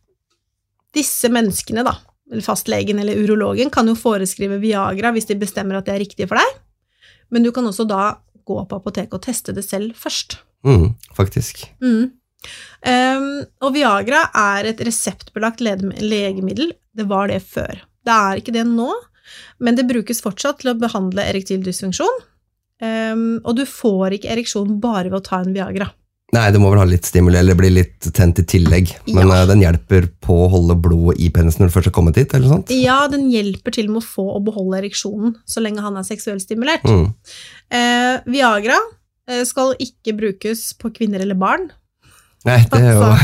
disse menneskene da, eller fastlegen eller urologen, kan jo foreskrive Viagra hvis de bestemmer at det er riktig for deg. Men du kan også da gå på apoteket og teste det selv først. Mm, faktisk. Mm. Um, og Viagra er et reseptbelagt legemiddel. Det var det før. Det er ikke det nå, men det brukes fortsatt til å behandle erektil dysfunksjon. Um, og du får ikke ereksjon bare ved å ta en Viagra. Nei, det må vel ha litt stimuli, eller bli litt tent i tillegg. Men Ja. eh, den hjelper på å holde blodet i penisen når du først har kommet hit, eller noe sånt? Ja, den hjelper til med å få og beholde ereksjonen så lenge han er seksuelt stimulert. Mm. Eh, Viagra eh, skal ikke brukes på kvinner eller barn. Nei, det er jo...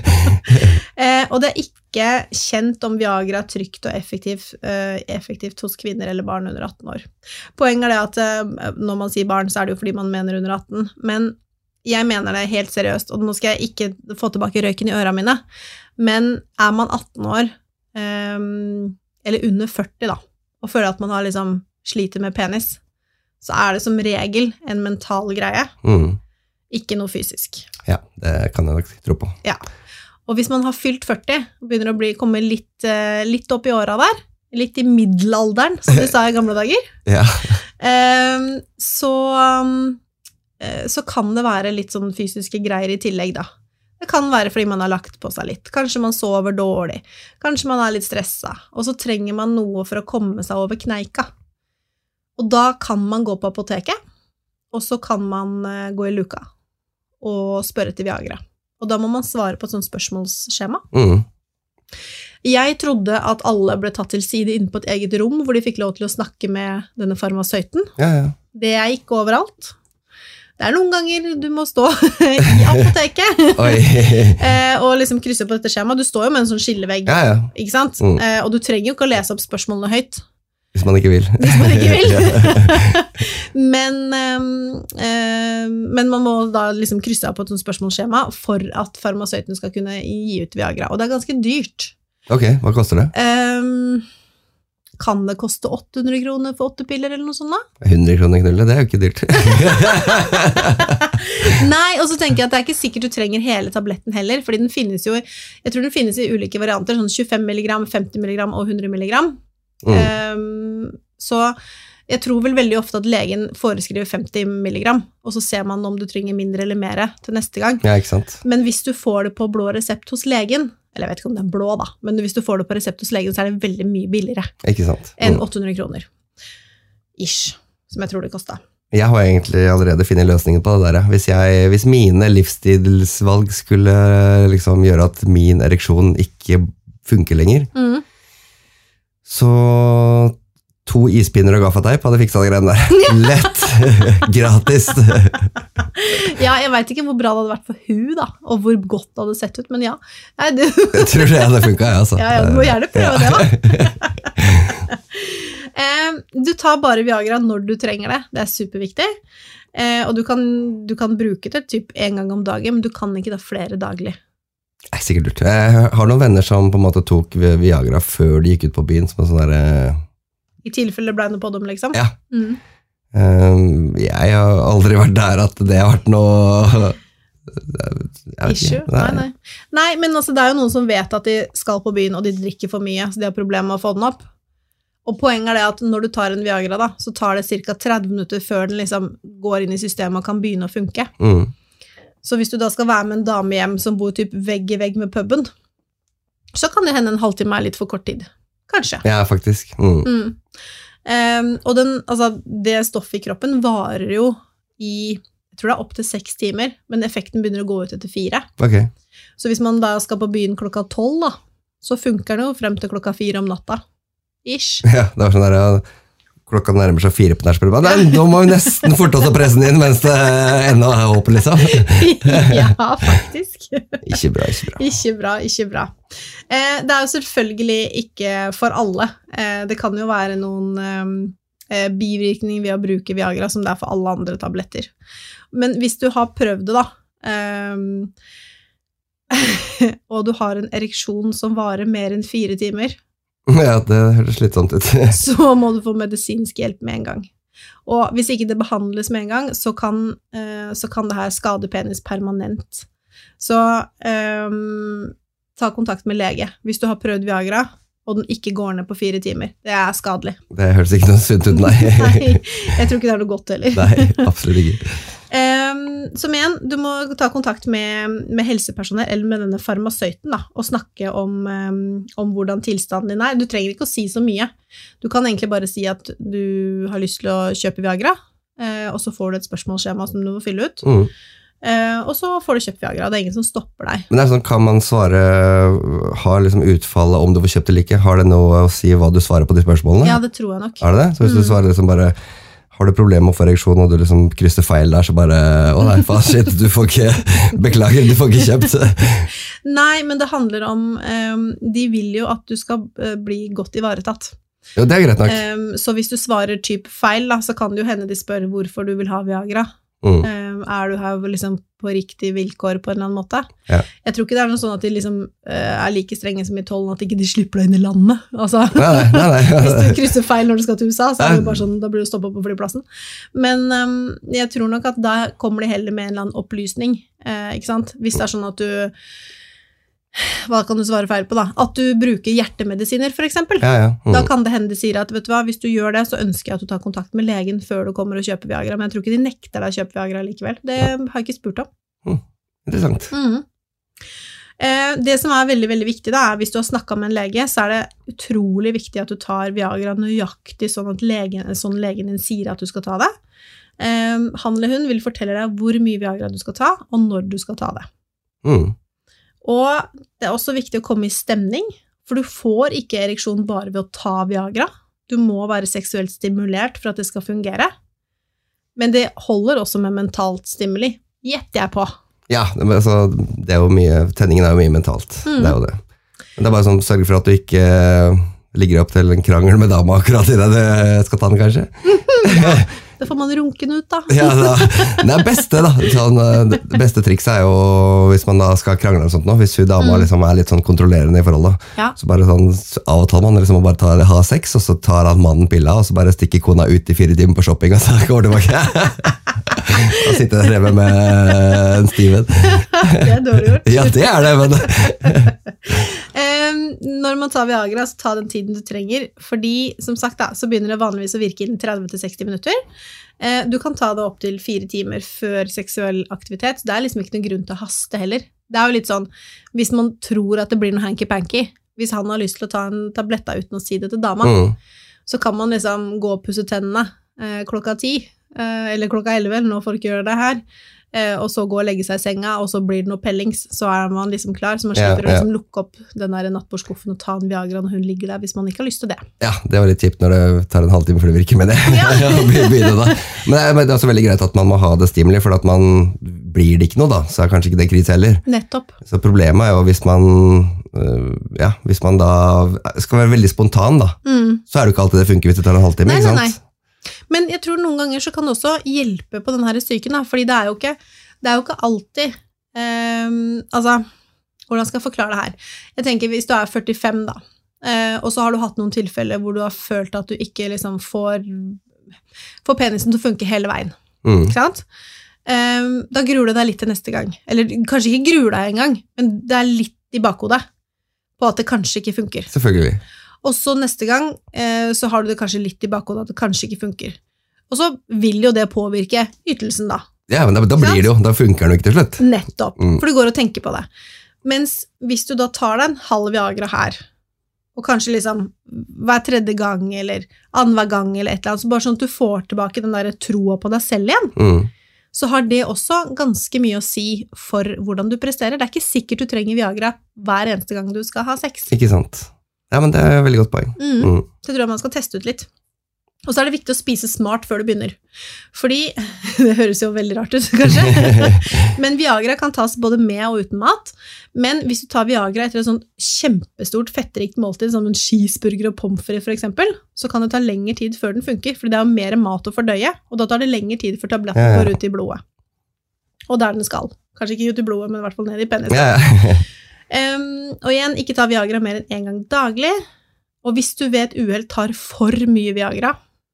Eh, og det er ikke kjent om Viagra er trygt og effektivt, eh, effektivt hos kvinner eller barn under atten år. Poenget er det at eh, når man sier barn, så er det jo fordi man mener under atten, men jeg mener det helt seriøst, og nå skal jeg ikke få tilbake røyken i ørene mine, men er man atten år, eh, eller under førti da, og føler at man har liksom sliter med penis, så er det som regel en mental greie, Mm. ikke noe fysisk. Ja, det kan jeg nok tro på. Ja. Og hvis man har fylt førti, og begynner å bli, komme litt, eh, litt opp i åra der, litt i middelalderen, som de sa i gamle dager, Ja. eh, så, eh, så kan det være litt sånn fysiske greier i tillegg da. Det kan være fordi man har lagt på seg litt. Kanskje man sover dårlig. Kanskje man er litt stresset. Og så trenger man noe for å komme seg over kneika. Og da kan man gå på apoteket, og så kan man eh, gå i luka og spørre til Viagra. Og da må man svare på et sånt spørsmålsskjema. Mm. Jeg trodde at alle ble tatt til side inne på et eget rom, hvor de fikk lov til å snakke med denne farmasøyten. Ja, ja. Det er ikke overalt. Det er noen ganger du må stå i apoteket Oi. eh, og liksom krysse på dette skjemaet. Du står jo med en sånn skillevegg, Ja, ja. ikke sant? Mm. Eh, og du trenger jo ikke å lese opp spørsmålene høyt, Hvis man ikke vil. hvis man ikke vil. men, eh, eh, men man må da liksom krysse av på et sånt spørsmålsskjema for at farmasøyten skal kunne gi ut Viagra. Og det er ganske dyrt. Ok, hva koster det? Um, kan det koste åtte hundre kroner for åtte piller eller noe sånt da? hundre kroner knullet, det er jo ikke dyrt. Nei, og så tenker jeg at det er ikke sikkert du trenger hele tabletten heller, fordi den finnes jo, jeg tror den finnes i ulike varianter, sånn tjuefem milligram, femti milligram og hundre milligram. Mm. Um, så jeg tror vel veldig ofte at legen foreskriver femti milligram, og så ser man om du trenger mindre eller mer til neste gang. Ja, ikke sant? Men hvis du får det på blå resept hos legen, eller jeg vet ikke om det er blå da, men hvis du får det på resept hos legen, så er det veldig mye billigere Ikke sant? enn Mm. åtte hundre kroner. Ish, som jeg tror det kostet. Jeg har egentlig allerede funnet løsningen på det der. ja. Hvis, jeg, hvis mine livsstilsvalg skulle liksom gjøre at min ereksjon ikke funker lenger, Mm. så to ispinner og gaffateip hadde fiksa det greiene der. Lett! Gratis! Ja, jeg vet ikke hvor bra det hadde vært for hun da, og hvor godt det hadde sett ut, men ja. Nei, du, Jeg tror det hadde funka, ja, altså. ja, ja, du må gjerne prøve Ja. det da. eh, du tar bare Viagra når du trenger det, det er superviktig. Eh, og du kan, du kan bruke det typ en gang om dagen, men du kan ikke da flere daglig. Det er sikkert lurt. Jeg har noen venner som på en måte tok Viagra før de gikk ut på byen, som en sånn der... I tilfelle det ble noe på dem, liksom? Ja. Mm. Um, jeg har aldri vært der at det har vært noe... Issue? Nei. Nei, nei. Nei, men altså, det er jo noen som vet at de skal på byen, og de drikker for mye, så de har problemer med å få den opp. Og poenget er det at når du tar en Viagra, da, så tar det cirka tretti minutter før den liksom går inn i systemet og kan begynne å funke. Mm. Så hvis du da skal være med en dame hjem som bor typ vegg i vegg med puben, så kan det hende en halvtime er litt for kort tid. Kanskje. Ja, faktisk. Mm. Mm. Um, og den, altså, det stoffet i kroppen varer jo i, jeg tror det er opp til seks timer, men effekten begynner å gå ut etter fire. Ok. Så hvis man da skal på byen klokka tolv, da, så funker det jo frem til klokka fire om natta. Ish. Ja, det var sånn der, ja, klokka nærmer seg fire på nærspillet. Nei, nå må vi nesten forte oss å presse den inn, mens det enda er håpet, liksom. Ja, faktisk. Ikke bra, ikke bra. Ikke bra, ikke bra. Eh, det er jo selvfølgelig ikke for alle. Eh, det kan jo være noen eh, bivirkninger ved å bruke Viagra, som det er for alle andre tabletter. Men hvis du har prøvd det, da, eh, og du har en ereksjon som varer mer enn fire timer, Ja, det høres litt sånn ut. så må du få medisinsk hjelp med en gang. Og hvis ikke det behandles med en gang, så kan, eh, så kan det her skade penis permanent. Så eh, ta kontakt med lege. Hvis du har prøvd Viagra, og den ikke går ned på fire timer. Det er skadelig. Det høres ikke noe sunt ut, nei. Nei, jeg tror ikke det er noe godt heller. Nei, absolutt ikke. Um, som igjen, du må ta kontakt med, med helsepersonell eller med denne farmasøyten da, og snakke om, um, om hvordan tilstanden din er. Du trenger ikke å si så mye. Du kan egentlig bare si at du har lyst til å kjøpe Viagra, uh, og så får du et spørsmålsskjema som du må fylle ut. Mm. Uh, og så får du kjøpt Viagra. Det er ingen som stopper deg. Men det er sånn, kan man svare, har liksom utfallet om du får kjøpt eller ikke, har det noe å si hva du svarer på de spørsmålene? Ja, det tror jeg nok. Er det det? Så hvis du Mm. svarer liksom bare, har du problemer med å få ereksjon, og du liksom krysser feil der, så bare, å nei, faen, shit, du får ikke, beklager, du får ikke kjøpt. Nei, men det handler om, um, de vil jo at du skal uh, bli godt ivaretatt. Jo, det er greit nok. Um, så hvis du svarer typ feil, da, så kan det jo hende de spør hvorfor du vil ha Viagra. Mm. Um, er du her liksom på riktig vilkår på en eller annen måte? Ja. Jeg tror ikke det er noe sånn at de liksom uh, er like strenge som i tollen, at ikke de slipper deg inn i landet. Altså, Nei, nei, nei, nei. hvis du krysser feil når du skal til U S A, så er det bare sånn, da blir du stoppet på flyplassen. Men um, jeg tror nok at da kommer de heller med en eller annen opplysning, uh, ikke sant? Hvis det er sånn at du, hva kan du svare feil på da? At du bruker hjertemedisiner, for eksempel. Ja, ja. Mm. Da kan det hende de sier at, vet du hva, hvis du gjør det, så ønsker jeg at du tar kontakt med legen før du kommer og kjøper Viagra, men jeg tror ikke de nekter deg å kjøpe Viagra likevel. Det har jeg ikke spurt om. Mm. Interessant. Mhm. Eh, det som er veldig, veldig viktig da, er hvis du har snakket med en lege, så er det utrolig viktig at du tar Viagra nøyaktig sånn at legen, sånn legen din sier at du skal ta det. Eh, han eller hun vil fortelle deg hvor mye Viagra du skal ta, og når du skal ta det. Mm. Og det er også viktig å komme i stemning, for du får ikke ereksjon bare ved å ta Viagra. Du må være seksuelt stimulert for at det skal fungere. Men det holder også med mentalt stimuli. Gjetter jeg på. Ja, det, men altså, det er jo mye, tenningen er jo mye mentalt. Mm. Det er jo det. Men det er bare sånn, sørg for at du ikke ligger opp til en krangel med dama akkurat i det du skal ta den, kanskje. Det får man runken ut, da. Ja, da, det er beste da. Sånn, det beste trikset er jo, hvis man da skal krangle og sånt nå, hvis hun dama Mm. liksom er litt sånn kontrollerende i forholdet, Ja. så bare sånn, av og til man liksom må bare ta, ha sex, og så tar han mannen pilla, og så bare stikker kona ut i fire timer på shopping, og så går det tilbake. Og sitter der hjemme med en stiven. Det er dårlig gjort. Ja, det er det, men... Um, når man tar Viagra, så ta den tiden du trenger, fordi, som sagt da, så begynner det vanligvis å virke innen tretti til seksti minutter. Uh, du kan ta det opp til fire timer før seksuell aktivitet, så det er liksom ikke noen grunn til å haste heller. Det er jo litt sånn, hvis man tror at det blir noe hanky-panky, hvis han har lyst til å ta en tabletta uten å si det til dama, Mm. så kan man liksom gå og pusse tennene uh, klokka ti, uh, eller klokka elleve, når folk gjør det her, uh, og så gå og legge seg i senga, og så blir det noe pellings, så er man liksom klar, så man Ja, slipper å ja. liksom lukke opp den der nattbordskuffen og ta en Viagra når hun ligger der, hvis man ikke har lyst til det. Ja, det var litt kjipt når det tar en halvtime for det virker med det. Ja. Be- begynne da. Men det er, men det er også veldig greit at man må ha det stimuli, for at man blir det ikke noe da, så er kanskje ikke det krise heller. Nettopp. Så problemet er jo hvis man, øh, ja, hvis man da skal være veldig spontan da, Mm. så er det jo ikke alltid det funker hvis det tar en halvtime, Nei, ikke nei, sant? Men jeg tror noen ganger så kan det også hjelpe på denne syken, da, fordi det er jo ikke, det er jo ikke alltid, um, altså, Hvordan skal jeg forklare det her? Jeg tenker hvis du er førtifem da, eh, og så har du hatt noen tilfeller hvor du har følt at du ikke liksom får, får penisen til å funke hele veien. Mm. Ikke sant? Eh, da gruer du deg litt til neste gang. Eller kanskje ikke gruer deg en gang, men det er litt i bakhodet på at det kanskje ikke funker. Selvfølgelig. Og så neste gang eh, så har du det kanskje litt i bakhodet at det kanskje ikke funker. Og så vil jo det påvirke ytelsen da. Ja, men da, da blir det jo, da funker det jo ikke til slutt. Nettopp, mm. for du går og tenker på det. Mens hvis du da tar deg en halv Viagra her, og kanskje liksom hver tredje gang, eller annenhver gang, eller et eller annet, så bare sånn at du får tilbake den der troa på deg selv igjen, mm. så har det også ganske mye å si for hvordan du presterer. Det er ikke sikkert du trenger Viagra hver eneste gang du skal ha sex. Ikke sant. Ja, men det er et veldig godt poeng. Mm. Mm. Så jeg tror man skal teste ut litt. Og så er det viktig å spise smart før du begynner. Fordi, det høres jo veldig rart ut, kanskje, men Viagra kan tas både med og uten mat. Men hvis du tar Viagra etter et sånt kjempestort fettrikt måltid, som en cheeseburger og pommes frites for eksempel, så kan det ta lengre tid før den funker, for det er jo mer mat å fordøye, og da tar det lengre tid før tabletten ja, ja. Går ut i blodet. Og der den skal. Kanskje ikke ut i blodet, men i hvert fall ned i penisen. Ja, ja. um, og igjen, ikke ta Viagra mer enn en gang daglig. Og hvis du vet uheld tar for mye Viagra,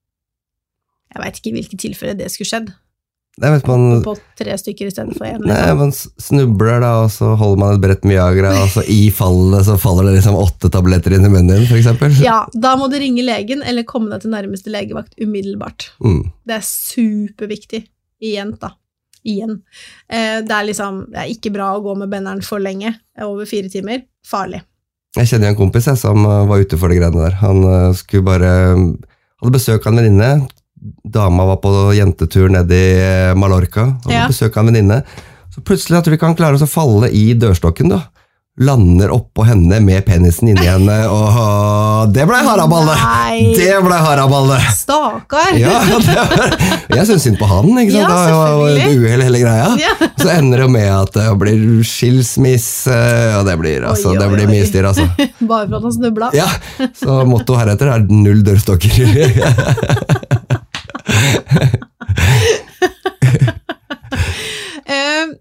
jeg vet ikke i hvilke tilfeller det skulle skjedd. Nei, vet man, på tre stykker i stedet for en. Nei, liksom. Man snubler da, og så holder man et brett med Viagra, og så i fallet så faller det liksom åtte tabletter inn i munnen din, for eksempel. Ja, da må du ringe legen, eller komme deg til nærmeste legevakt umiddelbart. Mm. Det er superviktig. Igjen da. Igjen. Eh, det er liksom, det er ikke bra å gå med benderen for lenge, over fire timer. Farlig. Jeg kjenner en kompis jeg, som var ute for det greiene der. Han uh, skulle bare, hadde besøk av en venninne. Dama var på jentetur nede i Mallorca, og ja. Besøk av en venninne. Så plutselig at vi kan klare oss å falle i dørstokken da. Lander opp på henne med penisen inni henne, og det ble haraballe! Nei. Det ble haraballe! Stakkar! Ja, det var, jeg synes synd på han, ikke sant? Ja, selvfølgelig. Det var uheld hele greia. Ja. Så ender det med at det blir skilsmisse, og det blir, altså, oi, oi, det blir mye styr, altså. Bare for at han snubla. Ja, så motto heretter er null dørstokker. um,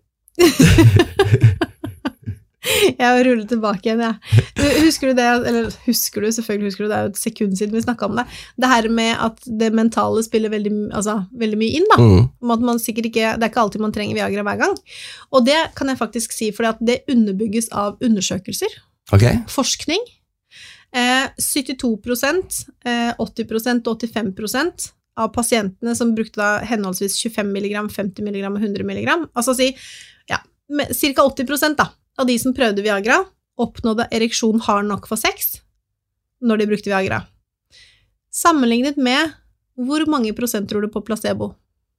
jeg har rullet tilbake igjen, ja. Husker du det, eller husker du, selvfølgelig husker du, det er jo et sekund siden vi snakket om det, det her med at det mentale spiller veldig, altså, veldig mye inn da, mm. om at man sikkert ikke, det er ikke alltid man trenger Viagra hver gang, og det kan jeg faktisk si, fordi at det underbygges av undersøkelser, okay. Forskning, eh, syttito prosent, eh, åtti prosent og åttifem prosent av pasientene som brukte da henholdsvis tjuefem milligram, femti milligram og hundre milligram, altså si, ja, cirka åtti prosent da, av de som prøvde Viagra, oppnådde ereksjon hard nok for sex når de brukte Viagra. Sammenlignet med hvor mange prosent tror du på placebo?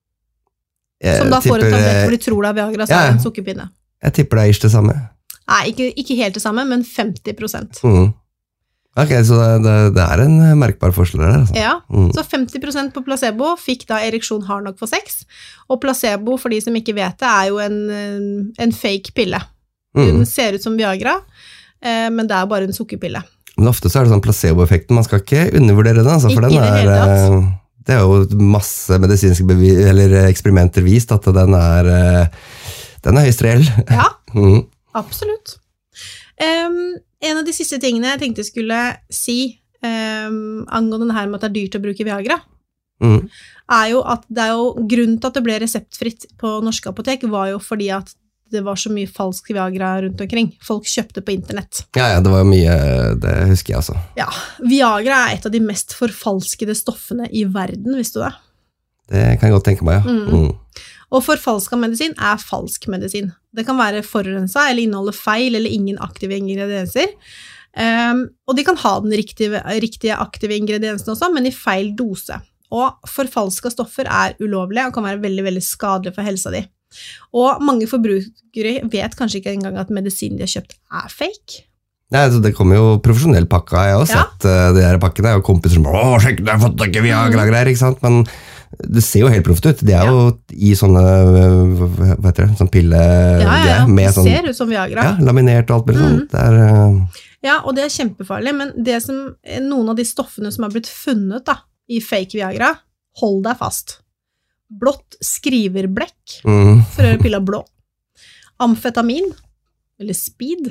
Jeg som da tipper, får en tablett hvor de tror det er Viagra, så ja, er det en sukkerpinne. Jeg tipper det er ikke det samme. Nei, ikke, ikke helt det samme, men femti prosent. Mm. Ok, så det, det, det er en merkbar forskjell der, altså. Ja, mm. Så femti prosent på placebo fikk da ereksjon hard nok for sex, og placebo, for de som ikke vet det, er jo en, en fake pille. Mm. Den ser ut som Viagra, eh, men det er bare en sukkerpille. Men ofte så er det sånn placebo-effekten, man skal ikke undervurdere den, altså, for ikke den er, det, det er jo masse medisinske bevis, eller eksperimenter vist at den er, den er høyst reell. Ja, mm. absolutt. Um, en av de siste tingene jeg tenkte skulle si um, angående det her med at det er dyrt å bruke Viagra, mm. er jo at det er jo grunnen til at det ble reseptfritt på norske apotek var jo fordi at det var så mye falsk Viagra rundt omkring. Folk kjøpte på internett. Ja, ja, det var mye, det husker jeg altså. Ja, Viagra er et av de mest forfalskede stoffene i verden, visste du det? Det kan jeg godt tenke meg, ja. Mm. Mm. Og forfalsket medisin er falsk medisin. Det kan være forurenset, eller inneholde feil, eller ingen aktive ingredienser. Um, og de kan ha den riktige, riktige aktive ingrediensene også, men i feil dose. Og forfalsket stoffer er ulovlige, og kan være veldig, veldig skadelige for helsa di. Og mange forbrukere vet kanskje ikke engang at medisinen de har kjøpt er fake. Nei, altså det kommer jo profesjonell pakka, jeg har også ja. sett uh, de her pakkene, og kompiser som, åh, sjekk, du har fått ikke Viagra-greier, ikke sant? Men det ser jo helt proft ut. De er ja. jo i sånne, hva heter det, sånn pille... Ja, ja, ja. Med det sånn, ser ut som Viagra. Ja, laminert og alt mulig mm. sånt. Det er, uh... Ja, og det er kjempefarlig, men det som, noen av de stoffene som har blitt funnet da, i fake Viagra, hold deg fast. Blått skriverblekk, mm. for å gjøre pilla blå. Amfetamin, eller speed.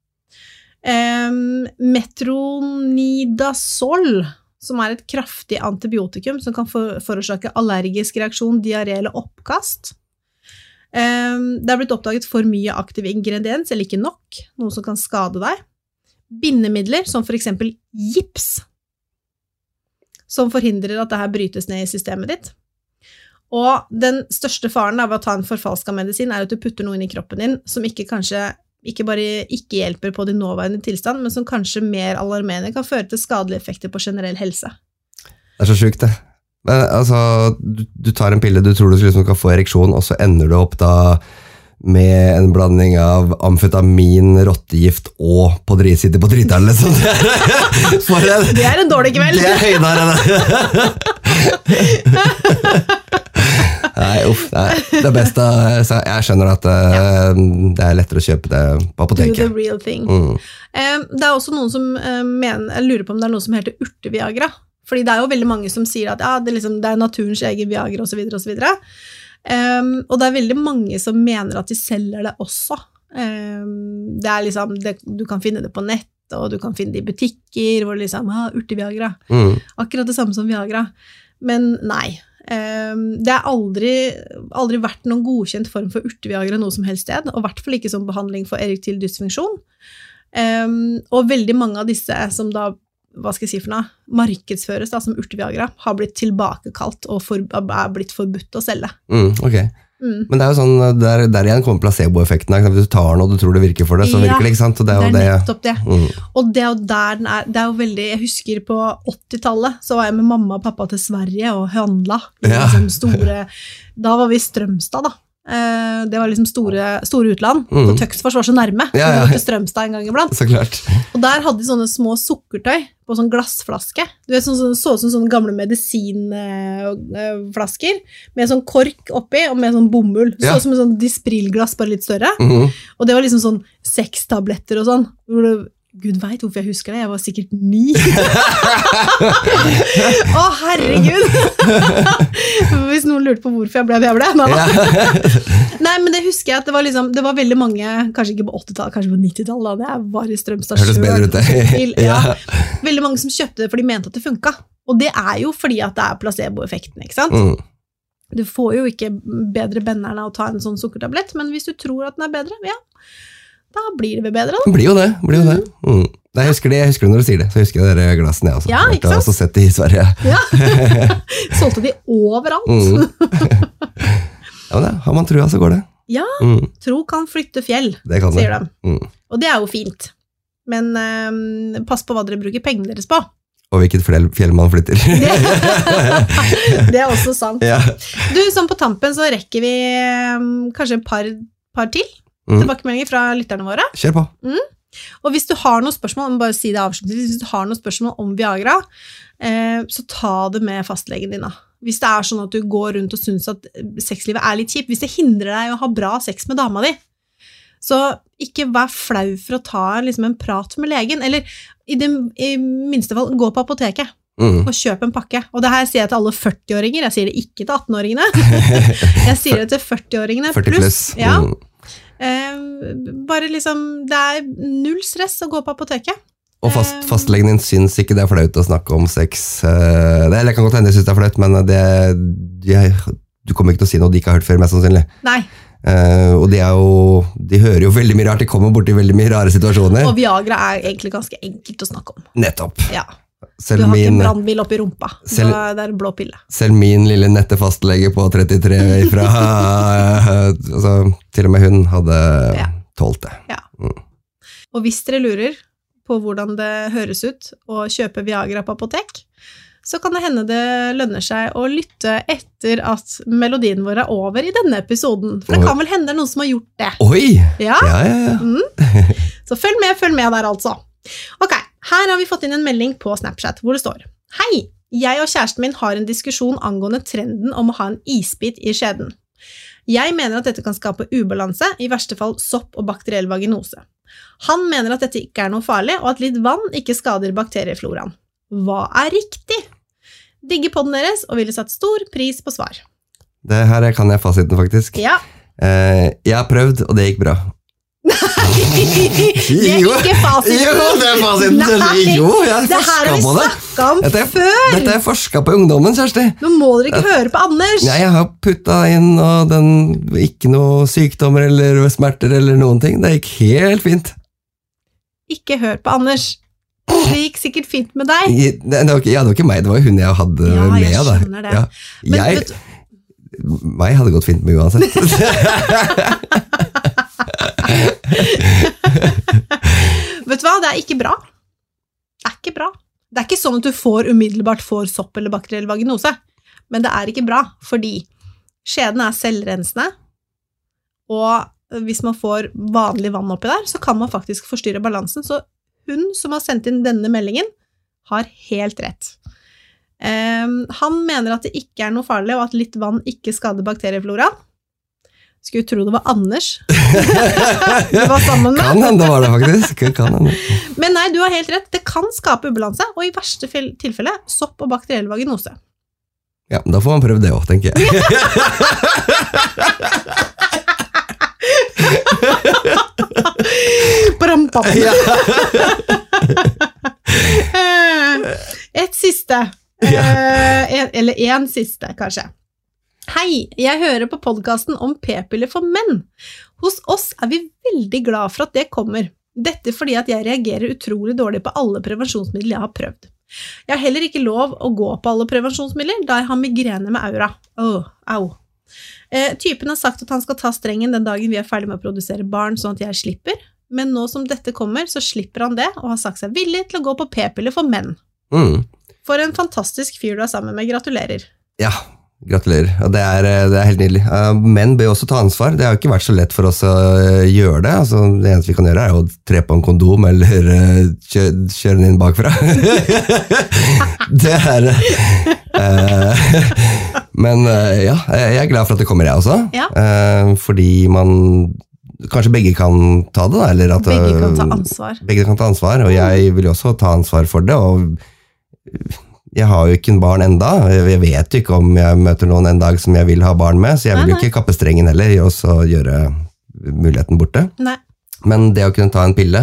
Um, metronidazol, som er et kraftig antibiotikum som kan for, forårsake allergisk reaksjon, diaré eller oppkast. Um, det er blitt oppdaget for mye aktiv ingrediens, eller ikke nok, noe som kan skade deg. Bindemidler, som for eksempel gips, som forhindrer at det her brytes ned i systemet ditt. Og den største faren av å ta en forfalsket medisin er at du putter noe inn i kroppen din, som ikke kanskje ikke bare ikke hjelper på din nåværende tilstand, men som kanskje mer alarmerende kan føre til skadelige effekter på generell helse. Det er så sjukt det. Men altså, du, du tar en pille, du tror du liksom skal få ereksjon, og så ender du opp da med en blanding av amfetamin, rottegift og podrisitter på driteren, liksom. For en, det er en dårlig kveld. Det er høydere. Nei, uff, nei. Det beste, jeg skjønner at uh, ja. Det er lettere å kjøpe det på apoteket. Do the real thing. Mm. Um, det er også noen som uh, mener, jeg lurer på om det er noe som heter urteviagra, fordi det er jo veldig mange som sier at ja, det, er liksom, det er naturens egen viagra og så videre og så videre. Um, og det er veldig mange som mener at de selger det også. Um, det er liksom, det, du kan finne det på nett, og du kan finne det i butikker, hvor det liksom, ah, urteviagra. Mm. Akkurat det samme som viagra. Men nei, um, det er aldri, aldri vært noen godkjent form for urteviagra noe som helst sted, og i hvert fall ikke som behandling for erektil dysfunksjon. Um, og veldig mange av disse som da, hva skal jeg si for noe, markedsføres da, som urteviagra, har blitt tilbakekalt og for, er blitt forbudt å selge. Mm, ok. Mm. Men det er jo sånn, der, der igjen kommer placeboeffekten. Hvis du tar noe og du tror det virker for det, så virker det, ikke sant? Og det er jo det. Er det. nettopp det. Mm. Og det er jo der den er, det er jo veldig, jeg husker på åttitallet, så var jeg med mamma og pappa til Sverige og handla. Ja. Liksom store, da var vi i Strømstad da. Det var liksom store, store utland, mm. og Tøksfors var så nærme, ja, ja. Vi var til Strømstad en gang iblant. Så klart. Og der hadde de sånne små sukkertøy på sånn glassflaske. Du vet, sånn, sånn, så ut som sånne gamle medisinflasker, med sånn kork oppi, og med sånn bomull. Så ja. ut som en sånn Dispril-glass, bare litt større. Mm-hmm. Og det var liksom sånn seks tabletter og sånn. Hvor det, Gud vet hvorfor jeg husker det, jeg var sikkert ni. Å, herregud! Hvis noen lurte på hvorfor jeg ble det jeg ble. Nei, Nei, men det husker jeg at det var liksom, det var veldig mange, kanskje ikke på åttitallet, kanskje på nittitallet, da jeg var i Strømstad Hørtes bedre ut det. Ja. Veldig mange som kjøpte det, for de mente at det funket. Og det er jo fordi at det er placeboeffekten, ikke sant? Mm. Du får jo ikke bedre bennerne av å ta en sånn sukkertablett, men hvis du tror at den er bedre, ja, da blir det vel bedre da. Det blir jo det, blir jo det. Mm. Jeg husker det, jeg husker det når du sier det, så husker jeg dere glassene jeg også. Ja, ikke sant? Jeg har også sett det i Sverige. Ja, solgte de overalt. Mm. Ja, men det, har man trua så går det. Ja, mm. tro kan flytte fjell, det kan sier det. de. Mm. Og det er jo fint. Men um, pass på hva dere bruker pengene deres på. Og hvilket fjell, fjell man flytter. Det, det er også sant. Ja. Du, sånn på tampen så rekker vi um, kanskje et par, par til. Mm. Tilbakemeldinger fra lytterne våre. Kjør på. Mm. Og hvis du har noen spørsmål, bare si det avslutningsvis, hvis du har noen spørsmål om Viagra, eh, så ta det med fastlegen din da. Hvis det er sånn at du går rundt og synes at sexlivet er litt kjipt, hvis det hindrer deg å ha bra sex med dama di, så ikke vær flau for å ta liksom, en prat med legen, eller i det i minste fall, gå på apoteket. Mm. Og kjøp en pakke. Og det her sier jeg til alle førti-åringer, jeg sier det ikke til atten-åringene. Jeg sier det til førti-åringene førti pluss. Ja. Mm. Eh, bare liksom, det er null stress å gå på apoteket. Og fast, fastlegen din syns ikke det er flaut å snakke om sex. Det, eller jeg kan godt hende jeg synes det er flaut, men det, de, du kommer ikke til å si noe de ikke har hørt før, mest sannsynlig. Nei. Uh, og de, er jo, de hører jo veldig mye rart, de kommer bort i veldig mye rare situasjoner. Og Viagra er egentlig ganske enkelt å snakke om. Nettopp. Ja. Selv du har min, ikke en brandbil opp i rumpa, selv, det er en blå pille. Selv min lille nette fastlege på trettitre fra, altså, til og med hun hadde ja. tålt det. Ja. Mm. Og hvis dere lurer på hvordan det høres ut å kjøpe Viagra på apotek, så kan det hende det lønner seg å lytte etter at melodien vår er over i denne episoden. For det kan vel hende noen som har gjort det. Oi! Ja, ja, ja, ja. Mm. Så følg med, følg med der altså. Ok, her har vi fått inn en melding på Snapchat hvor det står: Hei, jeg og kjæresten min har en diskusjon angående trenden om å ha en isbit i skjeden. Jeg mener at dette kan skape ubalanse, i verste fall sopp og bakteriell vaginose. Han mener at dette ikke er noe farlig, og at litt vann ikke skader bakteriefloraen. Hva er riktig? Digger podden deres, og ville satt stor pris på svar. Det her kan jeg fasiten faktisk. Ja. Eh, jeg har prøvd, og det gikk bra. Det er Jo. ikke fasiten. Jo, det er fasiten. Nei, Jo, jeg har det her har forsket vi på det. snakket om Dette er, før. dette er forsket på ungdommen, Kjersti. Nå må dere ikke høre på Anders. Nei, jeg har puttet inn og den, ikke noe sykdommer eller smerter eller noen ting. Det gikk helt fint. Ikke hør på Anders. Det gikk sikkert fint med deg. I- Det, det, var ikke, ja, det var ikke meg, det var hun jeg hadde Ja, med. jeg da. skjønner det. Ja. Men jeg, vet du- meg hadde gått fint med uansett. Vet du hva, det er ikke bra. Det er ikke bra. Det er ikke sånn at du får umiddelbart får sopp eller bakteriell vaginose, men det er ikke bra, fordi skjeden er selvrensende, og hvis man får vanlig vann oppi der, så kan man faktisk forstyrre balansen, så hun som har sendt inn denne meldingen har helt rett. Um, han mener at det ikke er noe farlig, og at litt vann ikke skader bakterieflora. Skulle tro det var Anders du var sammen med. Kan hende var det faktisk. Kan hende. Men nei, du har helt rett. Det kan skape ubalanse, og i verste fel- tilfelle sopp og bakteriell vaginose. Ja, da får man prøve det også, tenker jeg. Bram, bam. Ja. Et siste. Eh, en, eller en siste, kanskje. Hei, jeg hører på podcasten om p-piller for menn. Hos oss er vi veldig glad for at det kommer. Dette fordi at jeg reagerer utrolig dårlig på alle prevensjonsmidler jeg har prøvd. Jeg har heller ikke lov å gå på alle prevensjonsmidler, da jeg har migrene med aura. Åh, au. Eh, typen har sagt at han skal ta strengen den dagen vi er ferdig med å produsere barn, sånn at jeg slipper. Men nå som dette kommer, så slipper han det, og har sagt seg villig til å gå på p-piller for menn. Mm. For en fantastisk fyr du er sammen med, gratulerer. Ja, gratulerer. Og det er, det er helt nydelig. Uh, menn bør også ta ansvar. Det har jo ikke vært så lett for oss å uh, gjøre det. Altså, det eneste vi kan gjøre er å tre på en kondom eller uh, kjø, kjøre den inn bakfra. Det er uh, Men uh, ja, jeg er glad for at det kommer, jeg også. Ja. Uh, fordi man kanskje begge kan ta det, da, eller at Begge kan ta uh, ansvar. Begge kan ta ansvar, og jeg vil jo også ta ansvar for det, og jeg har jo ikke en barn enda, jeg vet jo ikke om jeg møter noen en dag som jeg vil ha barn med, så jeg vil jo ikke kappe strengen heller, og så gjøre muligheten borte. Nei. Men det å kunne ta en pille,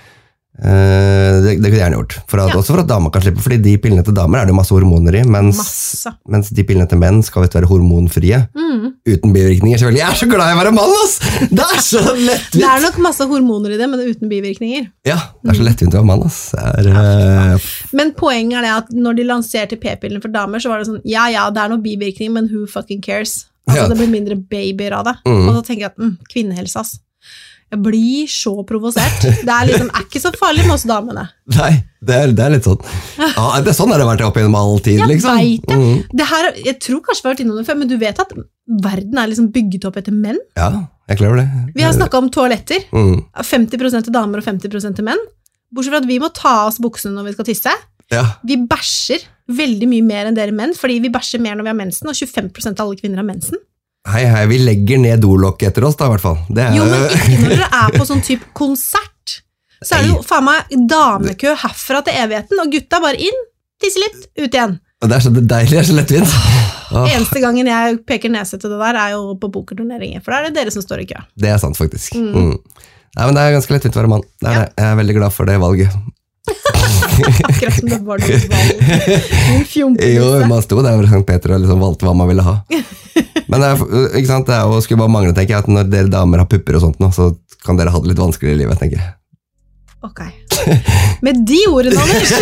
eh, det, det kunne jeg gjerne gjort. For at, Ja. Også for at damer kan slippe, fordi de pillene til damer er det jo masse hormoner i, mens, Masse. mens de pillene til menn skal visst være hormonfrie, Mm. uten bivirkninger. Selvfølgelig, jeg er så glad i å være mann, ass! Det er så lettvint! Det er nok masse hormoner i det, men uten bivirkninger. Ja, det er så lettvint å være mann, ass. Det er, eh, Men poenget er det at når de lanserte p-pillene for damer, så var det sånn, ja, ja, det er noe bivirkning, men who fucking cares? Altså, Ja. det blir mindre babyer av det. Mm. Og så tenker jeg at, mm, kvinnehelse, ass. Jeg blir så provosert. Det er liksom, er ikke så farlig med oss damene. Nei, det er, det er litt sånn. Ja, det er sånn har det vært opp gjennom all tid, Jeg liksom. vet det. Mm. Det her, jeg tror kanskje vi har vært innom det før, men du vet at verden er liksom bygget opp etter menn. Ja, jeg klarer det. Vi har snakket om toaletter. Mm. femti prosent til damer og femti prosent til menn. Bortsett fra at vi må ta av oss buksene når vi skal tisse. Ja, Vi bæsjer veldig mye mer enn dere menn, fordi vi bæsjer mer når vi har mensen, og tjuefem prosent av alle kvinner har mensen. hei, hei, vi legger ned dolokket etter oss da, i hvert fall. Det er, Jo, men ikke når dere er på sånn type konsert. Så er det jo faen meg damekø herfra til evigheten, og gutta bare inn, tisse litt, ut igjen. Og det er så deilig, det er så lettvint. Åh, Eneste gangen jeg peker nese til det der, er jo på pokerturneringer, for da er det dere som står i kø. det er sant, faktisk. Mm. Mm. Nei, men det er ganske lettvint å være mann. Det er Ja. det. Jeg er veldig glad for det valget. Akkurat som det var noe valg. Din fjompelisse. Jo, man sto der over Sankt Peter og liksom valgte hva man ville ha. Men det er, ikke sant, det er jo, skulle bare mangle, tenker jeg, at når dere damer har pupper og sånt nå, så kan dere ha det litt vanskeligere i livet, tenker jeg. Ok. Med de ordene, Anders,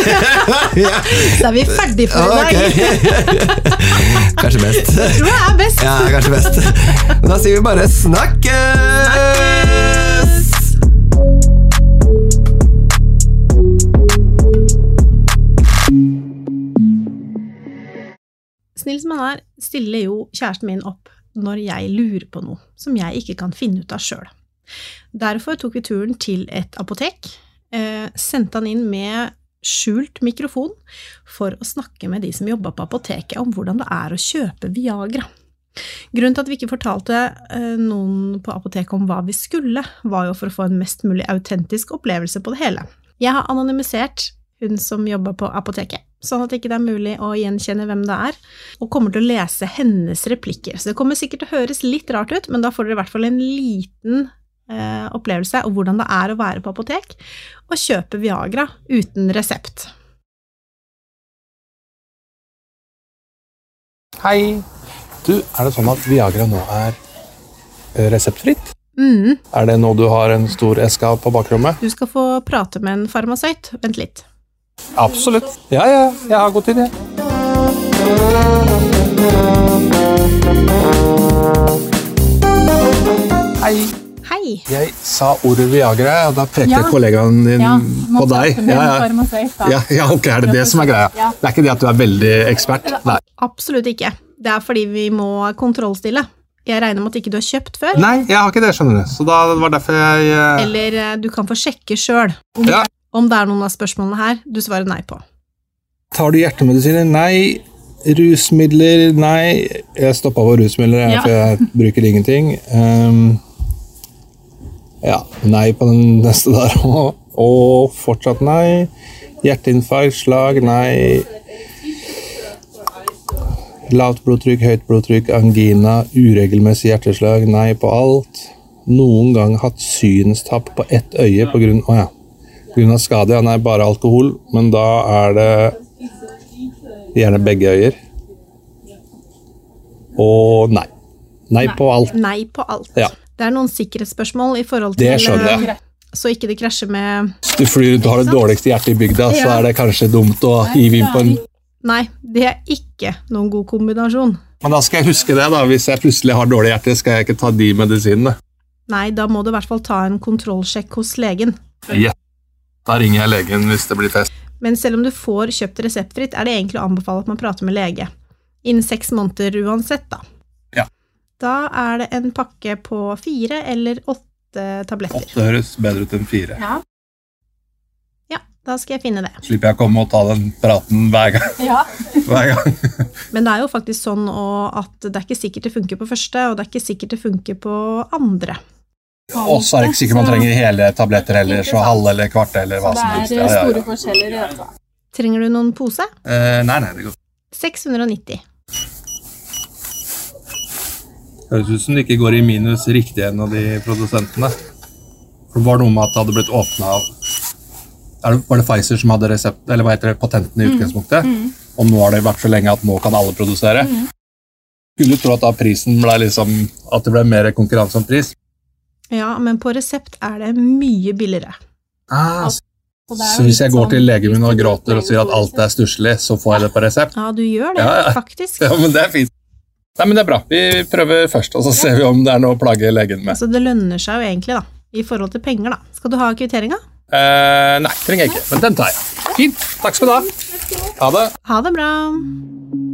så er vi ferdig for i dag. Ok. Kanskje best. Jeg tror det er best. Ja, kanskje best. Men da sier vi bare snakkes! Snill som han er, stiller jo kjæresten min opp når jeg lurer på noe som jeg ikke kan finne ut av selv. Derfor tok vi turen til et apotek, eh, sendte han inn med skjult mikrofon for å snakke med de som jobbet på apoteket om hvordan det er å kjøpe Viagra. Grunnen til at vi ikke fortalte eh, noen på apoteket om hva vi skulle, var jo for å få en mest mulig autentisk opplevelse på det hele. Jeg har anonymisert hun som jobber på apoteket, sånn at det ikke er mulig å gjenkjenne hvem det er, og kommer til å lese hennes replikker. Så det kommer sikkert til å høres litt rart ut, men da får dere i hvert fall en liten eh, opplevelse og hvordan det er å være på apotek og kjøpe Viagra uten resept. Hei! Du, er det sånn at Viagra nå er reseptfritt? Mm. Er det nå du har en stor eske av på bakrommet? Du skal få prate med en farmasøyt. Vent litt. Absolutt. Ja, ja, jeg har god tid, jeg. Hei. Hei. Jeg sa ordet Viagra, og da pekte Ja. kollegaen din Ja, på deg. med Ja, ja. farmasøyt, da. Ja, ja, ok, er det det som er greia? Ja. Det er ikke det at du er veldig ekspert? Nei. Absolutt ikke. Det er fordi vi må kontrollstille. Jeg regner med at ikke du har kjøpt før. Nei, jeg har ikke det, skjønner du. Så da det var derfor jeg... eh, Eller eh, du kan få sjekke selv om, Ja. om det er noen av spørsmålene her du svarer nei på. Tar du hjertemedisiner? Nei. Rusmidler? Nei. Jeg stoppet på rusmidler, jeg, Ja. for jeg bruker ingenting. Um, ja, nei på den neste der også. Og fortsatt nei. Hjerteinfarkt, slag, nei. Lavt blodtrykk, høyt blodtrykk, angina, uregelmessig hjerteslag, nei på alt. Noen gang hatt synstapp på ett øye på grunn, å ja, på grunn av skade. Ja, nei, bare alkohol, men da er det gjerne begge øyer. Og nei. Nei på alt. Nei på alt. Ja. Det er noen sikkerhetsspørsmål i forhold til Det skjønner jeg. så ikke det krasjer med Hvis du flyr rundt og har det dårligste hjertet i bygda, så Ja. er det kanskje dumt å hive inn på en... Nei, det er ikke noen god kombinasjon. Men da skal jeg huske det da, hvis jeg plutselig har dårlig hjerte, skal jeg ikke ta de medisinene. Nei, da må du i hvert fall ta en kontrollsjekk hos legen. Ja. Da ringer jeg legen hvis det blir fest. Men selv om du får kjøpt reseptfritt, er det egentlig å anbefale at man prater med lege. Innen seks måneder uansett, da. Ja. Da er det en pakke på fire eller åtte tabletter. Åtte høres bedre ut enn fire. Ja. Ja, da skal jeg finne det. Slipper jeg å komme og ta den praten hver gang. Ja. Hver gang. Men det er jo faktisk sånn å- at det er ikke sikkert det funker på første, og det er ikke sikkert det funker på andre. Og så er det ikke sikkert man trenger hele tabletter heller, så halve eller kvarte eller hva som helst. Det Ja, er ja, store ja. forskjeller i dette. Trenger du noen pose? Eh, nei, nei, det går. seks hundre og nitti. Høres ut som det ikke går i minus riktig en av de produsentene. For det var noe med at det hadde blitt åpnet av... Er det, var det Pfizer som hadde resept, eller hva heter det, patenten i utgangspunktet? Og nå har det vært så lenge at nå kan alle produsere. Skulle tro at da prisen ble liksom, at det ble mer konkurranse om pris. Ja, men på resept er det mye billigere. Ah, Så det er så jo hvis jeg litt går sånn- til legen min og gråter og sier at alt er stusslig, så får jeg det på resept? Ja, du gjør det, Ja, ja. faktisk. Ja, men det er fint. Nei, men det er bra. Vi prøver først, og så ser vi om det er noe å plage legen med. Altså, det lønner seg jo egentlig, da. I forhold til penger, da. Skal du ha kvitteringa? Eh, nei, trenger jeg ikke, men den tar jeg. Fint. Takk skal du ha. Ha det. Ha det bra!